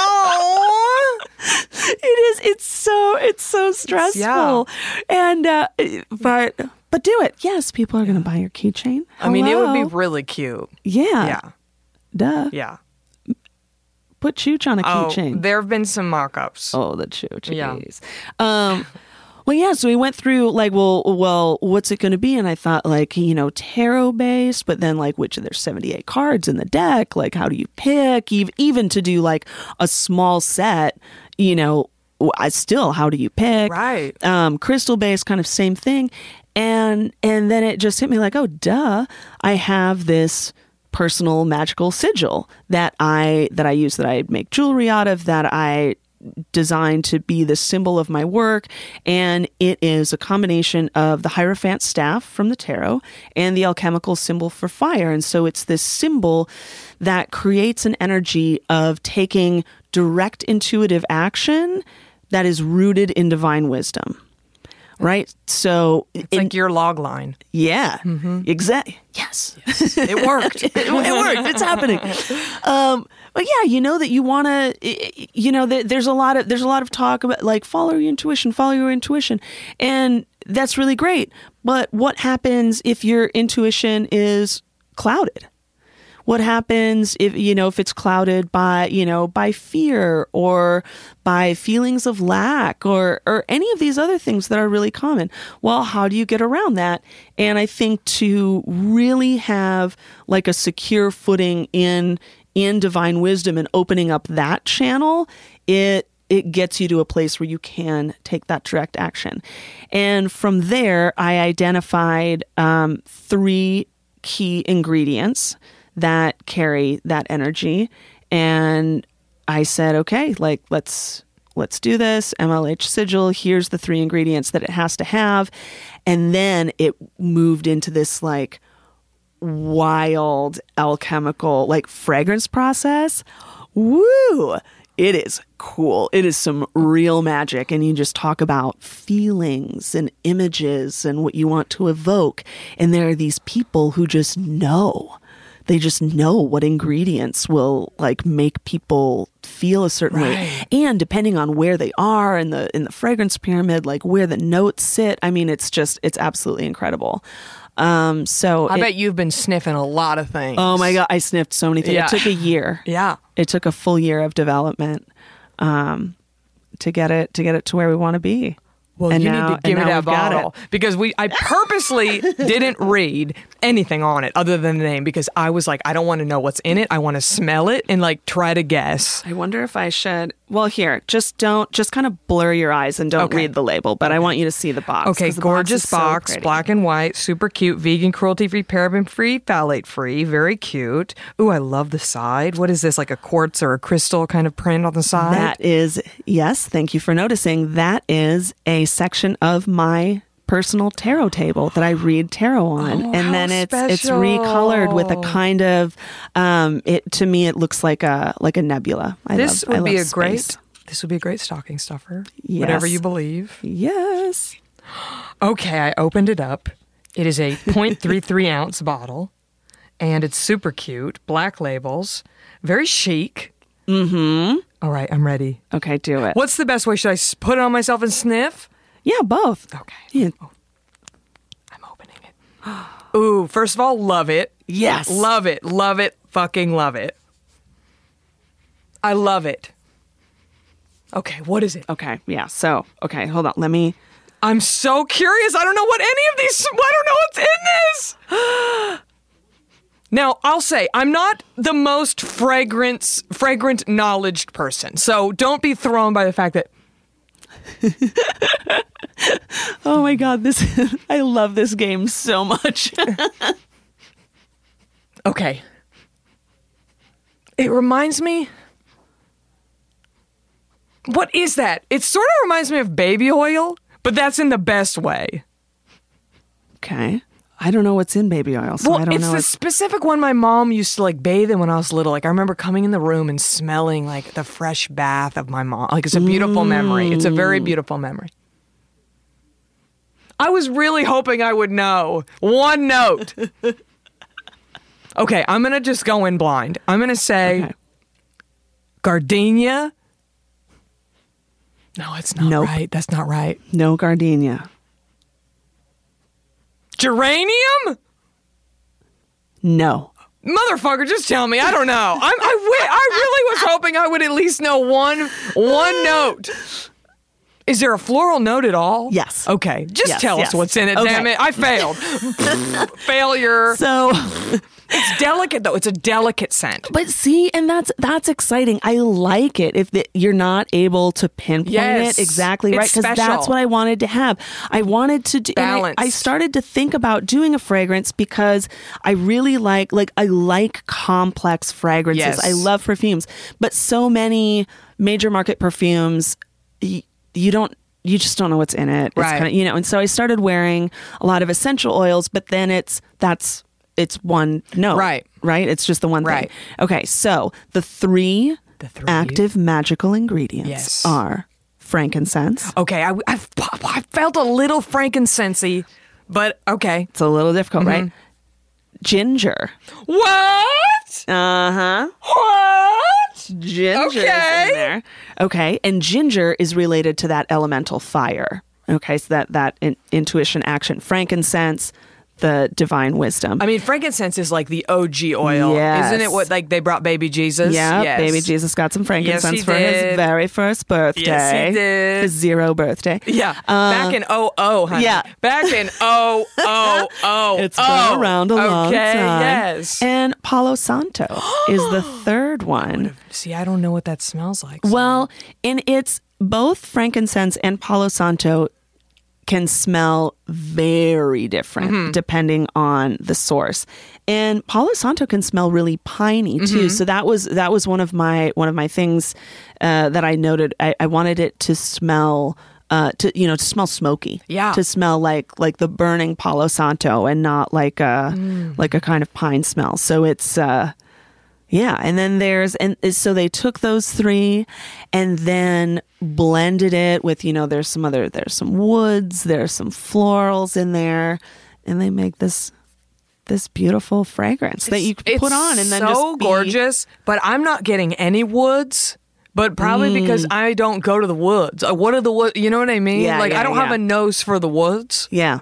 C: don't know.
D: It is. It's so stressful.
C: Yeah.
D: And but do it. Yes, people are going to buy your keychain.
C: I mean, it would be
D: Hello.
C: really cute.
D: Yeah.
C: Yeah.
D: Duh.
C: Yeah.
D: Put Chooch on a
C: Oh,
D: keychain.
C: there have been some mock-ups.
D: Oh, the Chooch.
C: Yeah.
D: Well, yeah, so we went through like, well, what's it going to be? And I thought like, tarot based, but then like, there's 78 cards in the deck. Like, how do you pick? Even to do like a small set, how do you pick?
C: Right.
D: Crystal based, kind of same thing. And then it just hit me like, oh, duh, I have this personal magical sigil that I use, that I make jewelry out of, that I designed to be the symbol of my work. And it is a combination of the Hierophant staff from the tarot and the alchemical symbol for fire. And so it's this symbol that creates an energy of taking direct intuitive action that is rooted in divine wisdom. Right? So
C: It's like your log line.
D: yeah, exactly. Yes.
C: It worked.
D: it worked. It's happening. But yeah, that you want to, there's a lot of talk about like follow your intuition, and that's really great. But what happens if your intuition is clouded? What happens if, if it's clouded by fear or by feelings of lack or any of these other things that are really common? Well, how do you get around that? And I think to really have like a secure footing in divine wisdom and opening up that channel, it gets you to a place where you can take that direct action. And from there, I identified 3 key ingredients that carry that energy. And I said, okay, like let's do this. MLH Sigil, here's the 3 ingredients that it has to have. And then it moved into this like wild alchemical like fragrance process. Woo! It is cool. It is some real magic. And you just talk about feelings and images and what you want to evoke. And there are these people who just know. They just know what ingredients will like make people feel a certain way. And depending on where they are in the fragrance pyramid, like where the notes sit, I mean, it's absolutely incredible. So
C: I bet you've been sniffing a lot of things.
D: Oh my God, I sniffed so many things.
C: Yeah.
D: It took a year.
C: Yeah.
D: It took a full year of development to get it to where we want to be.
C: Well,
D: and
C: you
D: now,
C: need to give me that bottle because I purposely didn't read anything on it other than the name because I was like, I don't want to know what's in it. I want to smell it and like try to guess.
D: I wonder if I should. Well, here, just kind of blur your eyes and don't read the label, but I want you to see the box.
C: Okay,
D: the
C: gorgeous box,
D: so
C: black and white, super cute, vegan, cruelty-free, paraben-free, phthalate-free, very cute. Ooh, I love the side. What is this, like a quartz or a crystal kind of print on the side?
D: That is, yes, thank you for noticing. That is a section of my personal tarot table that I read tarot on.
C: Oh,
D: and then it's
C: special.
D: recolored with a kind of to me it looks like a nebula.
C: This would be a
D: space.
C: great stocking stuffer.
D: Yes.
C: Whatever you believe.
D: Yes.
C: Okay, I opened it up. It is a 0.33 ounce bottle and it's super cute. Black labels, very chic.
D: Mm-hmm.
C: All right, I'm ready.
D: Okay, do it.
C: What's the best way? Should I put it on myself and sniff?
D: Yeah, both.
C: Okay.
D: Yeah.
C: Oh, I'm opening it. Ooh, first of all, love it.
D: Yes.
C: Love it. Love it. Fucking love it. I love it. Okay, what is it?
D: Okay, yeah. So, okay, hold on.
C: I'm so curious. I don't know what any of these. I don't know what's in this. Now, I'll say, I'm not the most fragrant knowledge person. So don't be thrown by the fact that.
D: Oh my God, I love this game so much.
C: Okay. It reminds me. What is that? It sort of reminds me of baby oil, but that's in the best way.
D: Okay. I don't know what's in baby oil, so I don't know.
C: It's the specific one my mom used to like bathe in when I was little. Like I remember coming in the room and smelling like the fresh bath of my mom. Like it's a beautiful memory. It's a very beautiful memory. I was really hoping I would know. One note. Okay, I'm going to just go in blind. I'm going to say gardenia. No, it's not right. That's not right.
D: No gardenia.
C: Geranium?
D: No.
C: Motherfucker, just tell me. I don't know. I really was hoping I would at least know one note. Is there a floral note at all?
D: Yes.
C: Okay. Just tell us what's in it,
D: Okay.
C: damn it. I failed. Failure.
D: So
C: It's delicate, though. It's a delicate scent.
D: but see, and that's exciting. I like it if you're not able to pinpoint
C: Yes.
D: it exactly right,
C: It's
D: because that's
C: special.
D: what I wanted to have. I wanted to do
C: Balance.
D: I started to think about doing a fragrance because I really like complex fragrances.
C: Yes.
D: I love perfumes, but so many major market perfumes, you just don't know what's in it. It's
C: Right.
D: kinda, and so I started wearing a lot of essential oils, but then it's one note.
C: Right.
D: Right? It's just the one
C: Right.
D: thing. Okay, so the three active magical ingredients
C: Yes.
D: are frankincense.
C: Okay, I felt a little frankincense-y, but okay.
D: It's a little difficult,
C: Mm-hmm.
D: right? Ginger.
C: What?
D: Uh-huh.
C: What?
D: Ginger is in there. Okay, and ginger is related to that elemental fire. Okay, so that intuition action. Frankincense, the divine wisdom.
C: I mean, frankincense is like the OG oil.
D: Yes.
C: Isn't it what like they brought baby Jesus?
D: Yeah,
C: Yes.
D: baby Jesus got some frankincense
C: Yes, he
D: for his
C: did.
D: very first birthday.
C: Yes, he did.
D: His 0 birthday.
C: Yeah. Back in honey.
D: yeah.
C: Back in
D: It's been around a long
C: okay,
D: time.
C: yes.
D: And Palo Santo is the third one.
C: See, I don't know what that smells like.
D: Well, and it's both frankincense and Palo Santo can smell very different depending on the source. And Palo Santo can smell really piney too. So that was one of my things that I noted. I wanted it to smell to smell smoky.
C: Yeah.
D: To smell like the burning Palo Santo and not like a kind of pine smell. So it's yeah, and then so they took those 3 and then blended it with, there's some woods, there's some florals in there, and they make this beautiful fragrance that you can put on and then
C: so
D: just
C: gorgeous, but I'm not getting any woods. But probably because I don't go to the woods. What are the woods? You know what I mean?
D: Yeah,
C: I don't have a nose for the woods.
D: Yeah.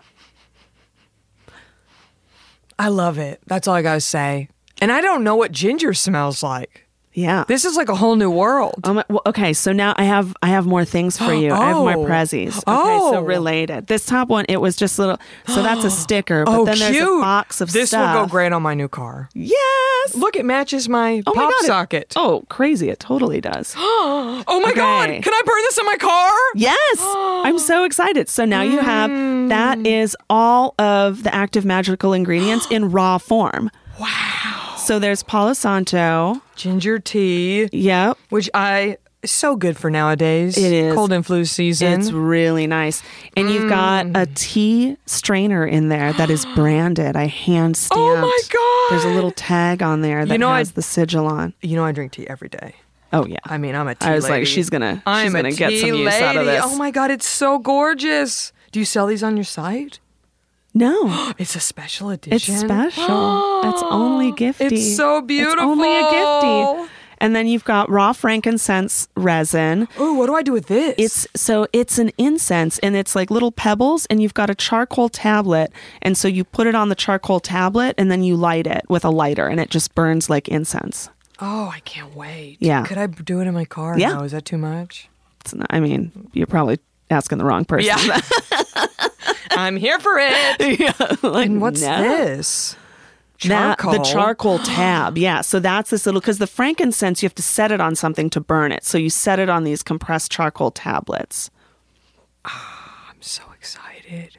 C: I love it. That's all I gotta say. And I don't know what ginger smells like.
D: Yeah.
C: This is like a whole new world.
D: Well, okay, so now I have more things for you. I have more prezzies. Okay, so related. This top one, it was just little. So that's a sticker, but then there's
C: cute.
D: a box of
C: This
D: stuff.
C: will go great on my new car.
D: Yes.
C: Look, it matches my
D: Oh my
C: pop
D: God,
C: socket.
D: Oh, crazy! It totally does.
C: Oh my
D: Okay.
C: God! Can I burn this in my car?
D: Yes, I'm so excited. So now you have that is all of the active magical ingredients in raw form.
C: Wow.
D: So there's Palo Santo.
C: Ginger tea.
D: Yep.
C: Which is so good for nowadays.
D: It is.
C: Cold and flu season.
D: It's really nice. And you've got a tea strainer in there that is branded. I hand stamped.
C: Oh my God.
D: There's a little tag on there that has the sigil on.
C: I drink tea every day.
D: Oh yeah.
C: I mean, I'm a tea
D: I was
C: lady.
D: like, she's gonna
C: I'm a
D: get
C: tea
D: some use out of
C: lady.
D: this.
C: Oh my God, it's so gorgeous. Do you sell these on your site?
D: No.
C: It's a special edition.
D: It's special. It's only gifty.
C: It's so beautiful.
D: It's only a gifty. And then you've got raw frankincense resin.
C: Oh, what do I do with this?
D: It's an incense and it's like little pebbles and you've got a charcoal tablet. And so you put it on the charcoal tablet and then you light it with a lighter and it just burns like incense.
C: Oh, I can't wait.
D: Yeah.
C: Could I do it in my car?
D: Yeah.
C: No, is that too much?
D: It's not, I mean, you're probably asking the wrong person.
C: Yeah. I'm here for it.
D: Yeah. Like,
C: And what's
D: no.
C: this? Charcoal.
D: The charcoal tab. Yeah. So that's this little, because the frankincense, you have to set it on something to burn it. So you set it on these compressed charcoal tablets.
C: I'm so excited.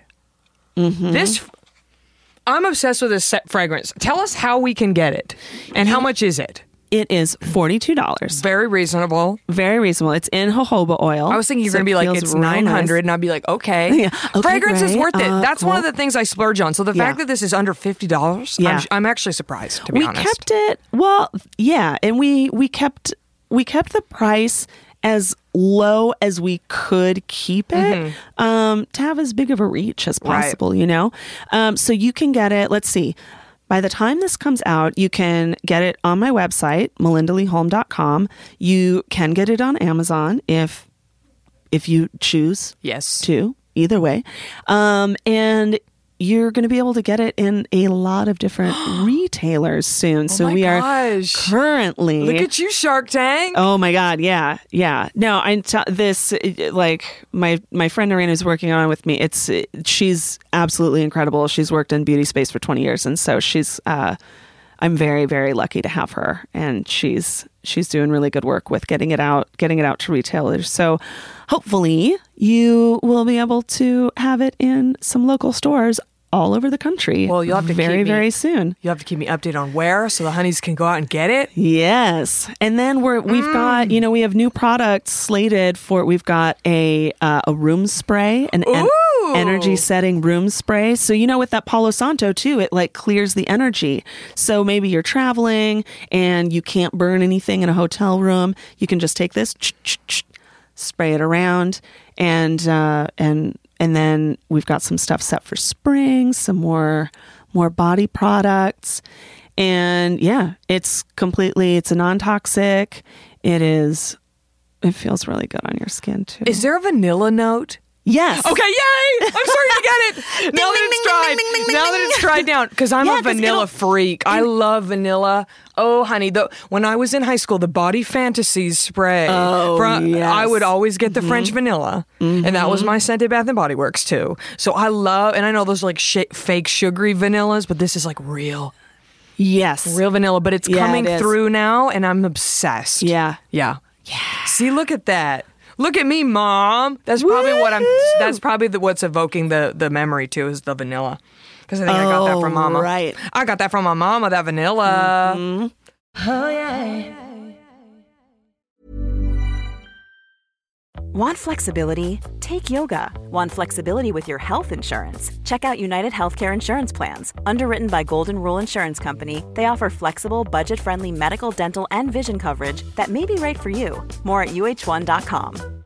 C: I'm obsessed with this fragrance. Tell us how we can get it and how much is it?
D: It is $42.
C: Very reasonable.
D: Very reasonable. It's in jojoba oil.
C: I was thinking you're
D: so
C: going to be
D: it
C: like,
D: feels
C: it's
D: real
C: 900
D: nice.
C: and I'd be like, okay.
D: Yeah. Okay,
C: Fragrance is
D: great.
C: worth it. That's one of
D: Cool.
C: the things I splurge on. So the fact
D: Yeah.
C: that this is under $50,
D: Yeah.
C: I'm actually surprised, to be
D: We
C: honest.
D: kept it, well, yeah, and we kept the price as low as we could keep it to have as big of a reach as possible, you know? So you can get it, let's see, by the time this comes out, you can get it on my website, melindaleeholm.com. You can get it on Amazon if you choose
C: Yes.
D: to, either way. And you're going to be able to get it in a lot of different retailers soon. So
C: my
D: we are
C: gosh.
D: currently...
C: Look at you, Shark Tank.
D: Oh my God. Yeah. Yeah. No, this, like my friend Noreen is working on it with me. She's absolutely incredible. She's worked in beauty space for 20 years. And so I'm very, very lucky to have her. And she's doing really good work with getting it out to retailers. So hopefully you will be able to have it in some local stores all over the country.
C: Well, you'll have to
D: very,
C: keep me-
D: very soon.
C: You have to keep me updated on where so the honeys can go out and get it.
D: Yes. And then we've got, we have new products slated for, we've got a room spray, an energy setting room spray. So, with that Palo Santo too, it like clears the energy. So maybe you're traveling and you can't burn anything in a hotel room. You can just take this, spray it around and then we've got some stuff set for spring, some more body products. And yeah, it's a non-toxic. It feels really good on your skin too.
C: Is there a vanilla note?
D: Yes.
C: Okay, yay! I'm starting to get it. Now that it's dried. Now that it's dried down. Because I'm a vanilla freak. I love vanilla. Oh, honey. When I was in high school, the Body Fantasies spray. I would always get the French vanilla. And that was my scented Bath & Body Works, too. So I love, and I know those like fake sugary vanillas, but this is like real.
D: Yes.
C: Real vanilla. But it's coming through now, and I'm obsessed.
D: Yeah.
C: See, look at that. Look at me, Mom. That's probably That's probably what's evoking the memory too is the vanilla, because I think I got that from Mama.
D: Right.
C: I got that from my mama. That vanilla.
D: Oh yeah.
A: Want flexibility? Take yoga. Want flexibility with your health insurance? Check out United Healthcare Insurance Plans. Underwritten by Golden Rule Insurance Company, they offer flexible, budget-friendly medical, dental, and vision coverage that may be right for you. More at uh1.com.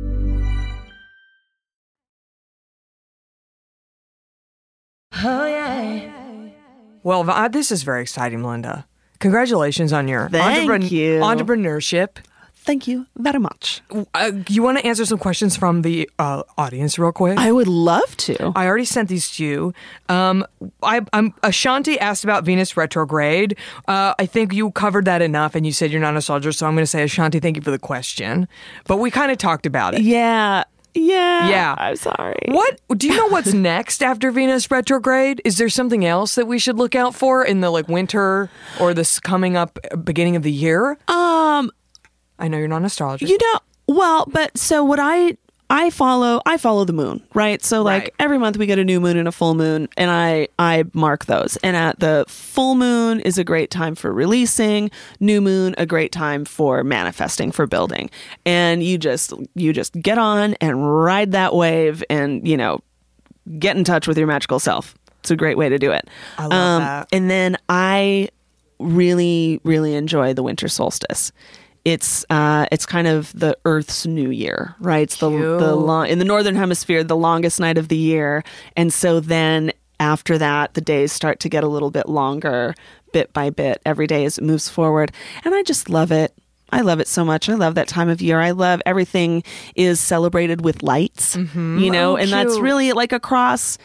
D: Oh yeah.
C: Well, this is very exciting, Melinda. Congratulations on your
D: Thank you.
C: entrepreneurship.
D: Thank you very much.
C: You want to answer some questions from the audience real quick?
D: I would love to.
C: I already sent these to you. Ashanti asked about Venus retrograde. I think you covered that enough, and you said you're not a soldier, so I'm going to say, Ashanti, thank you for the question. But we kind of talked about it.
D: Yeah.
C: Yeah.
D: I'm sorry.
C: What do you know? What's next after Venus retrograde? Is there something else that we should look out for in the winter or this coming up beginning of the year? I know you're not an astrologist.
D: But so what I follow the moon, right? So every month we get a new moon and a full moon, and I mark those. And at the full moon is a great time for releasing, new moon a great time for manifesting, for building. And you just get on and ride that wave and, get in touch with your magical self. It's a great way to do it.
C: I love that.
D: And then I really, really enjoy the winter solstice. It's kind of the Earth's new year, right? It's the in the northern hemisphere, the longest night of the year, and so then after that, the days start to get a little bit longer, bit by bit, every day as it moves forward, and I just love it. I love it so much. I love that time of year. I love everything is celebrated with lights, and that's really across,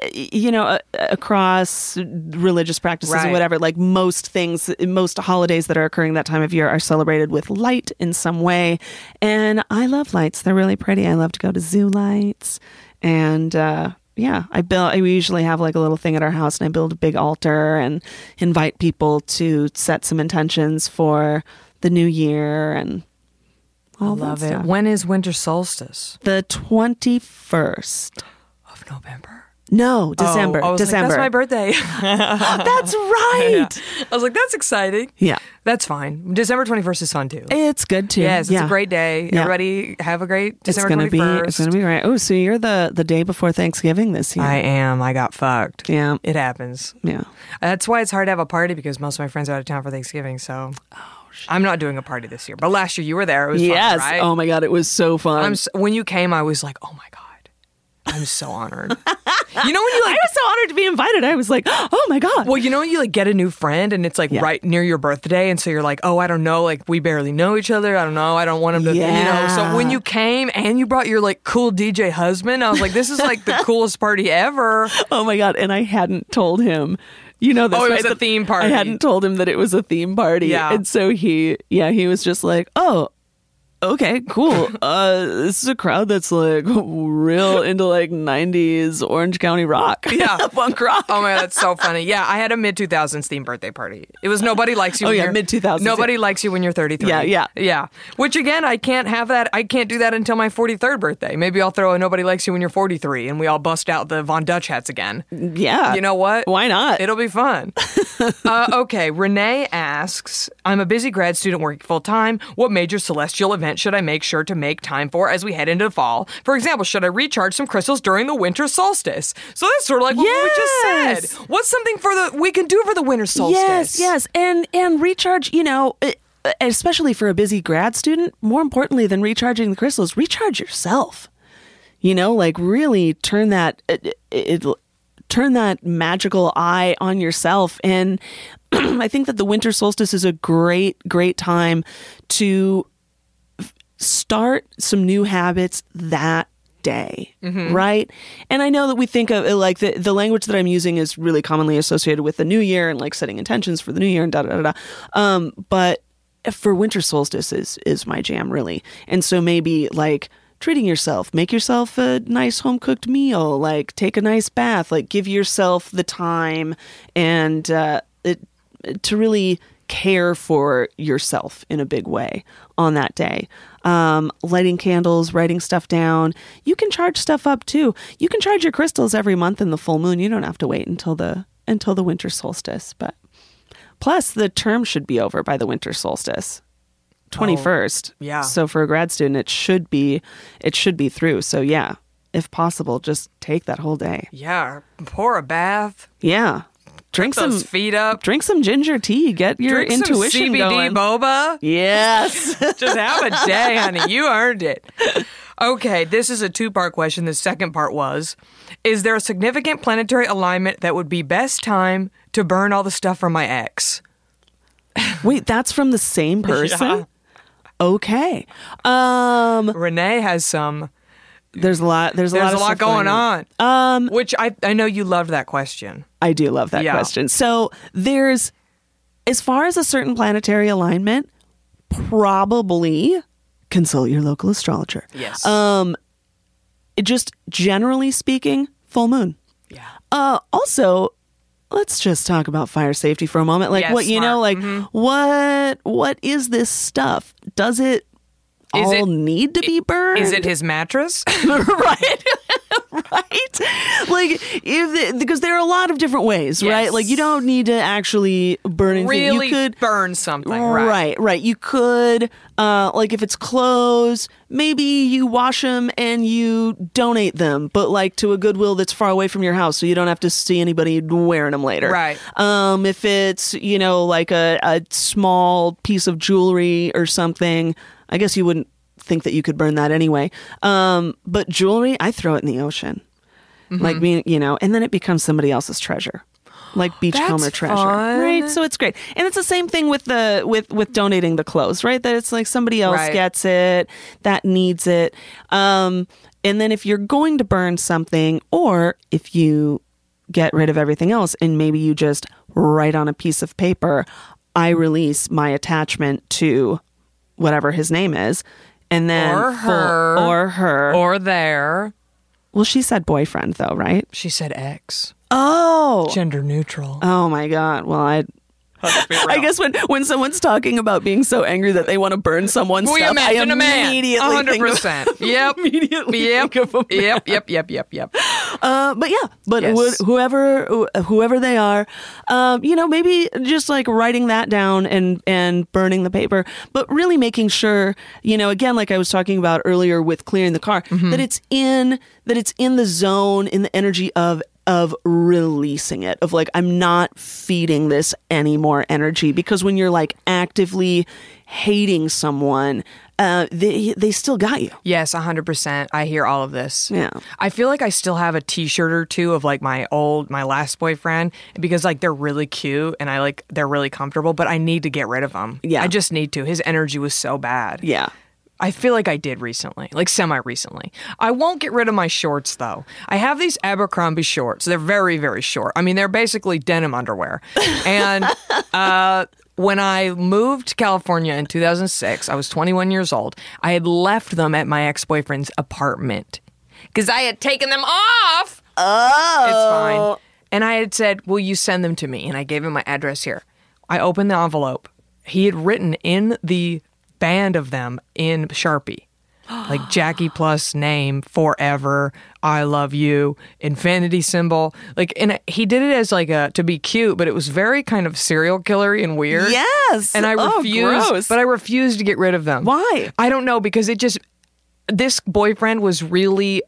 D: across religious practices and whatever. Like most holidays that are occurring that time of year are celebrated with light in some way. And I love lights. They're really pretty. I love to go to zoo lights. And, we usually have a little thing at our house, and I build a big altar and invite people to set some intentions for the new year and all that stuff. I love it.
C: When is winter solstice?
D: The 21st
C: of November.
D: No, December. December.
C: That's my birthday.
D: That's right.
C: Yeah. I was like, that's exciting.
D: Yeah.
C: That's fine. December 21st is fun too.
D: It's good too.
C: Yes, it's a great day. Yeah. Everybody have a great December 21st.
D: It's going to be right. Oh, so you're the day before Thanksgiving this year.
C: I am. I got fucked.
D: Yeah.
C: It happens.
D: Yeah.
C: That's why it's hard to have a party, because most of my friends are out of town for Thanksgiving, so... I'm not doing a party this year, but last year you were there. It was fun, right?
D: Oh my God, it was so fun.
C: When you came, I was like, oh my God, I'm so honored. When you
D: I was so honored to be invited. I was like, oh my God.
C: Well, when you get a new friend and it's right near your birthday, and so you're like, oh, I don't know, we barely know each other. I don't know. I don't want him to, So when you came and you brought your cool DJ husband, I was like, this is the coolest party ever.
D: Oh my God, and I hadn't told him. This,
C: it was a theme party.
D: I hadn't told him that it was a theme party.
C: Yeah.
D: And so he was just like, oh, okay, cool. This is a crowd that's real into 90s Orange County rock.
C: Yeah.
D: Punk rock.
C: Oh my God, that's so funny. Yeah, I had a mid-2000s themed birthday party. It was Nobody Likes You.
D: Mid-2000s.
C: Nobody likes you when you're 33.
D: Yeah.
C: Which again, I can't have that. I can't do that until my 43rd birthday. Maybe I'll throw a Nobody Likes You when you're 43 and we all bust out the Von Dutch hats again.
D: Yeah.
C: You know what?
D: Why not?
C: It'll be fun. Okay, Renee asks, I'm a busy grad student working full-time. What major celestial event should I make sure to make time for as we head into the fall? For example, should I recharge some crystals during the winter solstice? So that's sort of like what we just said. What's something we can do for the winter solstice?
D: Yes. And recharge, especially for a busy grad student, more importantly than recharging the crystals, recharge yourself. Really turn that magical eye on yourself. And I think that the winter solstice is a great, great time to start some new habits that day, right? And I know that we think of like the language that I'm using is really commonly associated with the new year and like setting intentions for the new year and but for winter solstice is my jam, really. And so maybe like treating yourself, make yourself a nice home cooked meal, like take a nice bath, like give yourself the time and to really care for yourself in a big way on that day. Lighting candles, writing stuff down. You can charge stuff up too. You can charge your crystals every month in the full moon. You don't have to wait until the winter solstice. But plus, the term should be over by the winter solstice, 21st.
C: Yeah.
D: So for a grad student, it should be through. So yeah, if possible, just take that whole day.
C: Yeah. Pour a bath.
D: Yeah. Drink
C: Put those feet up.
D: Drink some ginger tea. Get your
C: Drink
D: intuition
C: some CBD
D: going.
C: boba.
D: Yes.
C: Just have a day, honey. You earned it. Okay, this is a two-part question. The second part was, is there a significant planetary alignment that would be best time to burn all the stuff from my ex?
D: Wait, that's from the same person?
C: Yeah.
D: Okay.
C: Renee has some.
D: There's a lot
C: There's a lot going on. Which I know you loved that question.
D: I do love that question. So there's, as far as a certain planetary alignment, probably consult your local astrologer.
C: Yes.
D: Just generally speaking, full moon.
C: Yeah.
D: Also, let's just talk about fire safety for a moment. Like
C: Yes,
D: what, you know, like what is this stuff? Does it all need to be burned?
C: Is it his mattress?
D: Right. Right? Like, because there are a lot of different ways,
C: Yes.
D: right? Like, you don't need to actually burn anything.
C: Really
D: You could
C: burn something, right?
D: Right. You could, like, if it's clothes, maybe you wash them and you donate them, but like to a Goodwill that's far away from your house, so you don't have to see anybody wearing them later.
C: Right.
D: If it's, you know, like a small piece of jewelry or something, I guess you wouldn't think that you could burn that anyway. But jewelry, I throw it in the ocean. Like being, you know, and then it becomes somebody else's treasure. Like beachcomber treasure.
C: fun.
D: Right. So it's great. And it's the same thing with with donating the clothes, right? That it's like somebody else
C: Right.
D: gets it, that needs it. And then if you're going to burn something, or if you get rid of everything else and maybe you just write on a piece of paper, I release my attachment to whatever his name is, and then
C: Or her.
D: or her.
C: Or there.
D: Well, she said boyfriend though, right?
C: She said ex.
D: Oh.
C: Gender neutral.
D: Oh my God. Well, I guess when someone's talking about being so angry that they want to burn someone's
C: We
D: stuff, I
C: imagine a man.
D: immediately think of
C: 100%. Yep.
D: immediately
C: Yep.
D: think of a man.
C: Yep.
D: But
C: Yes.
D: whoever they are, you know, maybe just like writing that down and burning the paper, but really making sure, you know, again, like I was talking about earlier with clearing the car, that it's in the zone, in the energy of releasing it, of like, I'm not feeding this any more energy, because when you're like actively hating someone, they still got you.
C: Yes, 100%. I hear all of this.
D: Yeah.
C: I feel like I still have a t-shirt or two of like my last boyfriend, because like they're really cute and they're really comfortable, but I need to get rid of them.
D: Yeah.
C: I just need to. His energy was so bad.
D: Yeah.
C: I feel like I did recently, like semi-recently. I won't get rid of my shorts, though. I have these Abercrombie shorts. They're very, very short. I mean, they're basically denim underwear. And when I moved to California in 2006, I was 21 years old. I had left them at my ex-boyfriend's apartment because I had taken them off.
D: Oh.
C: It's fine. And I had said, will you send them to me? And I gave him my address here. I opened the envelope. He had written in the band of them in Sharpie, like Jackie plus name, forever, I love you, infinity symbol. Like, and he did it as like to be cute, but it was very kind of serial killery and weird.
D: Yes.
C: And I refused,
D: gross.
C: but I refused to get rid of them.
D: Why?
C: I don't know, because this boyfriend was really,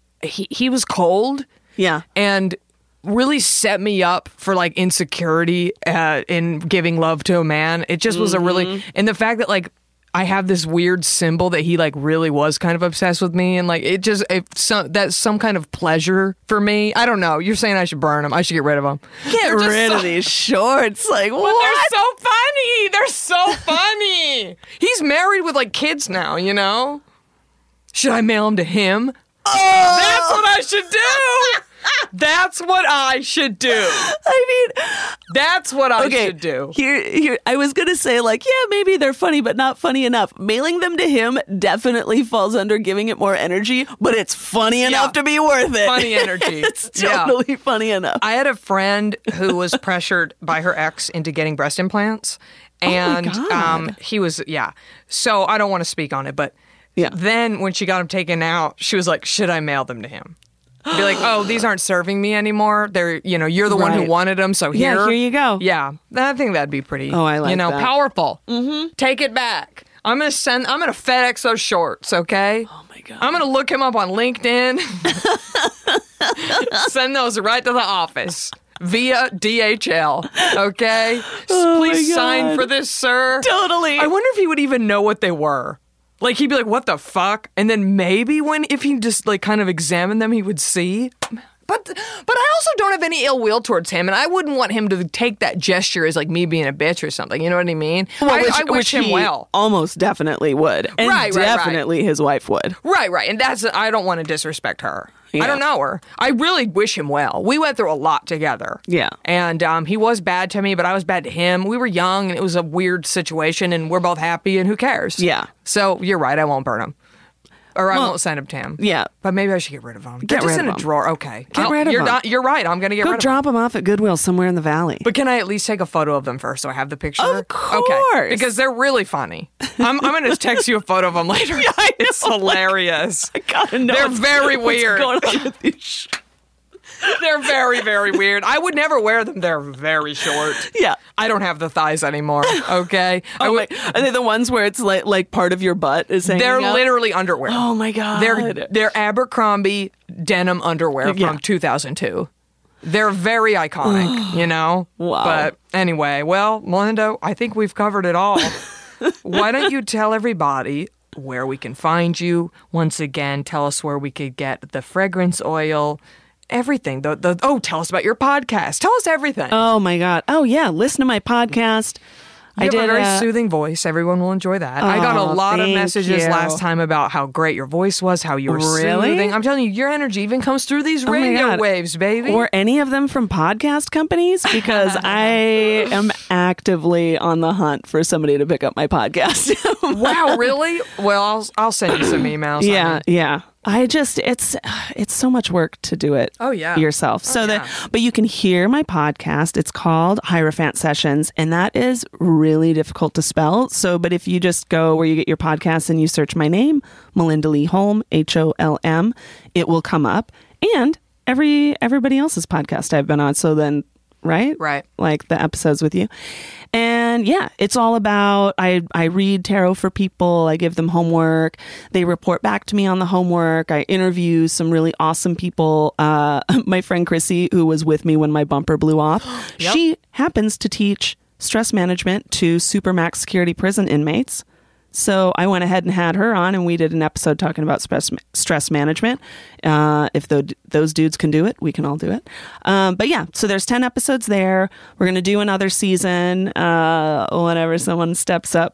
C: he was cold.
D: Yeah.
C: And really set me up for like insecurity in giving love to a man. It just was a really, and the fact that like I have this weird symbol that he like really was kind of obsessed with me, and like that's some kind of pleasure for me. I don't know. You're saying I should burn them. I should get rid of them.
D: Get rid of these shorts. Like,
C: But
D: what?
C: they're so funny. They're so funny. He's married with like kids now, you know? Should I mail them to him? That's what I should do. That's what I should do.
D: I mean,
C: That's what I should do.
D: Here, I was gonna say, like, yeah, maybe they're funny, but not funny enough. Mailing them to him definitely falls under giving it more energy, but it's funny enough to be worth it.
C: Funny energy.
D: It's totally funny enough.
C: I had a friend who was pressured by her ex into getting breast implants. And
D: God.
C: he was, So I don't want to speak on it, but then when she got them taken out, she was like, should I mail them to him? Be like, oh, these aren't serving me anymore. They're, you're the one who wanted them, so here.
D: Yeah, here you go.
C: Yeah, I think that'd be pretty,
D: I like that.
C: powerful. Mm-hmm. Take it back. I'm gonna FedEx those shorts, okay?
D: Oh my God.
C: I'm gonna look him up on LinkedIn. Send those right to the office. Via DHL, okay? Please sign for this, sir.
D: Totally.
C: I wonder if he would even know what they were. Like, he'd be like, what the fuck? And then maybe if he just, like, kind of examined them, he would see. But I also don't have any ill will towards him, and I wouldn't want him to take that gesture as, like, me being a bitch or something. You know what I mean?
D: Well,
C: I wish him
D: he
C: well.
D: Almost definitely would. And
C: Right.
D: definitely his wife would.
C: Right. And I don't want to disrespect her.
D: Yeah.
C: I don't know her. I really wish him well. We went through a lot together.
D: Yeah.
C: And he was bad to me, but I was bad to him. We were young, and it was a weird situation, and we're both happy, and who cares?
D: Yeah.
C: So you're right. I won't burn him. Or I won't send him to him.
D: Yeah.
C: But maybe I should get rid of him.
D: Get
C: Just
D: rid
C: in
D: of
C: a
D: him.
C: drawer. Okay.
D: Get rid of
C: you're
D: him.
C: You're right. I'm going to get
D: Go
C: rid of
D: drop him off at Goodwill somewhere in the valley.
C: But can I at least take a photo of them first so I have the picture?
D: Of course.
C: Okay. Because they're really funny. I'm going to text you a photo of them later.
D: Yeah, I know.
C: It's hilarious.
D: I gotta know.
C: They're very
D: what's
C: weird.
D: going on with these
C: They're very, very weird. I would never wear them. They're very short.
D: Yeah.
C: I don't have the thighs anymore. Okay.
D: Are they the ones where it's like part of your butt is hanging
C: They're
D: out?
C: literally underwear.
D: Oh my God.
C: They're Abercrombie denim underwear from 2002. They're very iconic,
D: Wow.
C: But anyway, well, Melinda, I think we've covered it all. Why don't you tell everybody where we can find you? Once again, tell us where we could get the fragrance oil. Everything. Tell us about your podcast. Tell us everything.
D: Oh my God. Oh yeah. Listen to my podcast.
C: You have a very soothing voice. Everyone will enjoy that. I got a lot of messages last time about how great your voice was, how you were soothing. I'm telling you, your energy even comes through these radio waves, baby.
D: Or any of them from podcast companies, because I am actively on the hunt for somebody to pick up my podcast.
C: Wow, really? Well, I'll send you some emails.
D: Yeah. It's so much work to do it yourself. But you can hear my podcast. It's called Hierophant Sessions, and that is really difficult to spell. But if you just go where you get your podcast and you search my name, Melinda Lee Holm, HOLM, it will come up. And everybody else's podcast I've been on. So then, right? Like the episodes with you. And yeah, it's all about, I read tarot for people. I give them homework. They report back to me on the homework. I interview some really awesome people. My friend Chrissy, who was with me when my bumper blew off, she happens to teach stress management to Supermax security prison inmates. So I went ahead and had her on, and we did an episode talking about stress management. If those dudes can do it, we can all do it. But yeah, so there's 10 episodes there. We're going to do another season whenever someone steps up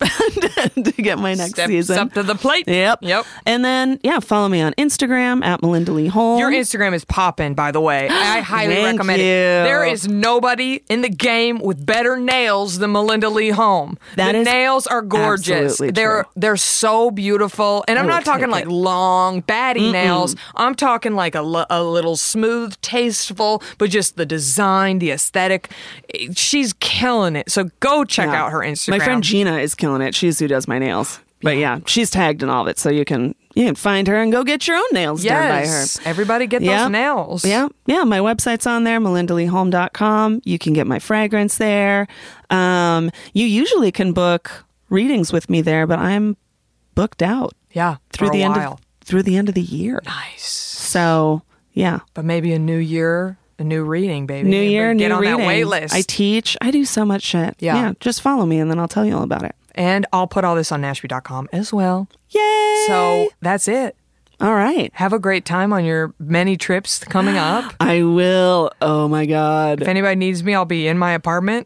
D: to get my next season.
C: Up to the plate.
D: Yep. And then, follow me on Instagram at Melinda Lee Holm.
C: Your Instagram is poppin', by the way. I highly recommend it. There is nobody in the game with better nails than Melinda Lee Holm. The nails are gorgeous. They're so beautiful. And I'm not talking like long, batty nails. I'm talking like a little smooth, tasteful, but just the design, the aesthetic. She's killing it. So go check out her Instagram.
D: My friend Gina is killing it. She's who does my nails. But yeah, she's tagged in all of it. So you can find her and go get your own nails done by her.
C: Everybody get those nails.
D: Yeah. My website's on there, melindaleeholm.com. You can get my fragrance there. You usually can book readings with me there, but I'm booked out.
C: Yeah,
D: through the end of the year.
C: Nice.
D: So, yeah.
C: But maybe a new year, a new reading, baby.
D: New year,
C: get
D: new
C: on
D: reading.
C: That wait list.
D: I teach. I do so much shit. Yeah. Just follow me and then I'll tell you all about it.
C: And I'll put all this on Nashby.com as well.
D: Yay!
C: So that's it.
D: All right.
C: Have a great time on your many trips coming up.
D: I will. Oh my God.
C: If anybody needs me, I'll be in my apartment.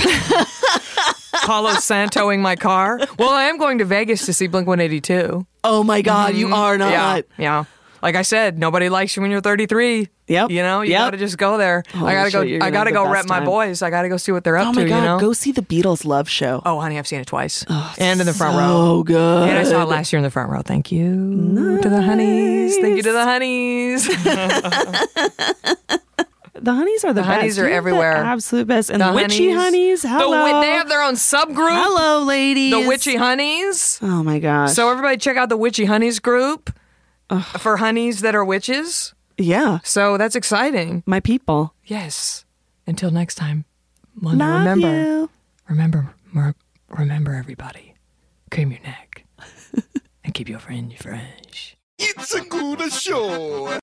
C: Palo Santoing my car. Well, I am going to Vegas to see Blink-182.
D: Oh my God, you are not.
C: Yeah. Like I said, nobody likes you when you're 33.
D: Yep.
C: You know, you
D: Yep.
C: gotta just go there. I gotta
D: shit, you're
C: go. I
D: gonna have
C: gotta
D: the
C: go
D: best
C: rep my
D: time.
C: boys. I gotta go see what they're up
D: Oh my
C: to.
D: God,
C: You know.
D: go see the Beatles Love Show.
C: Oh, honey, I've seen it twice, and in the front row.
D: Oh, good.
C: And I saw it last year in the front row. Thank you to the honeys. Thank you to the honeys.
D: The honeys are the best.
C: honeys are
D: You're the
C: everywhere.
D: absolute best. And the
C: The
D: witchy honeys. Hello.
C: They have their own subgroup.
D: Hello, ladies.
C: The witchy honeys.
D: Oh my gosh.
C: So everybody check out the witchy honeys group for honeys that are witches.
D: yeah,
C: So that's exciting.
D: my people.
C: Yes. Until next time. Wanda,
D: Love you.
C: remember everybody. Cream your neck and keep your friend fresh.
B: It's a good show.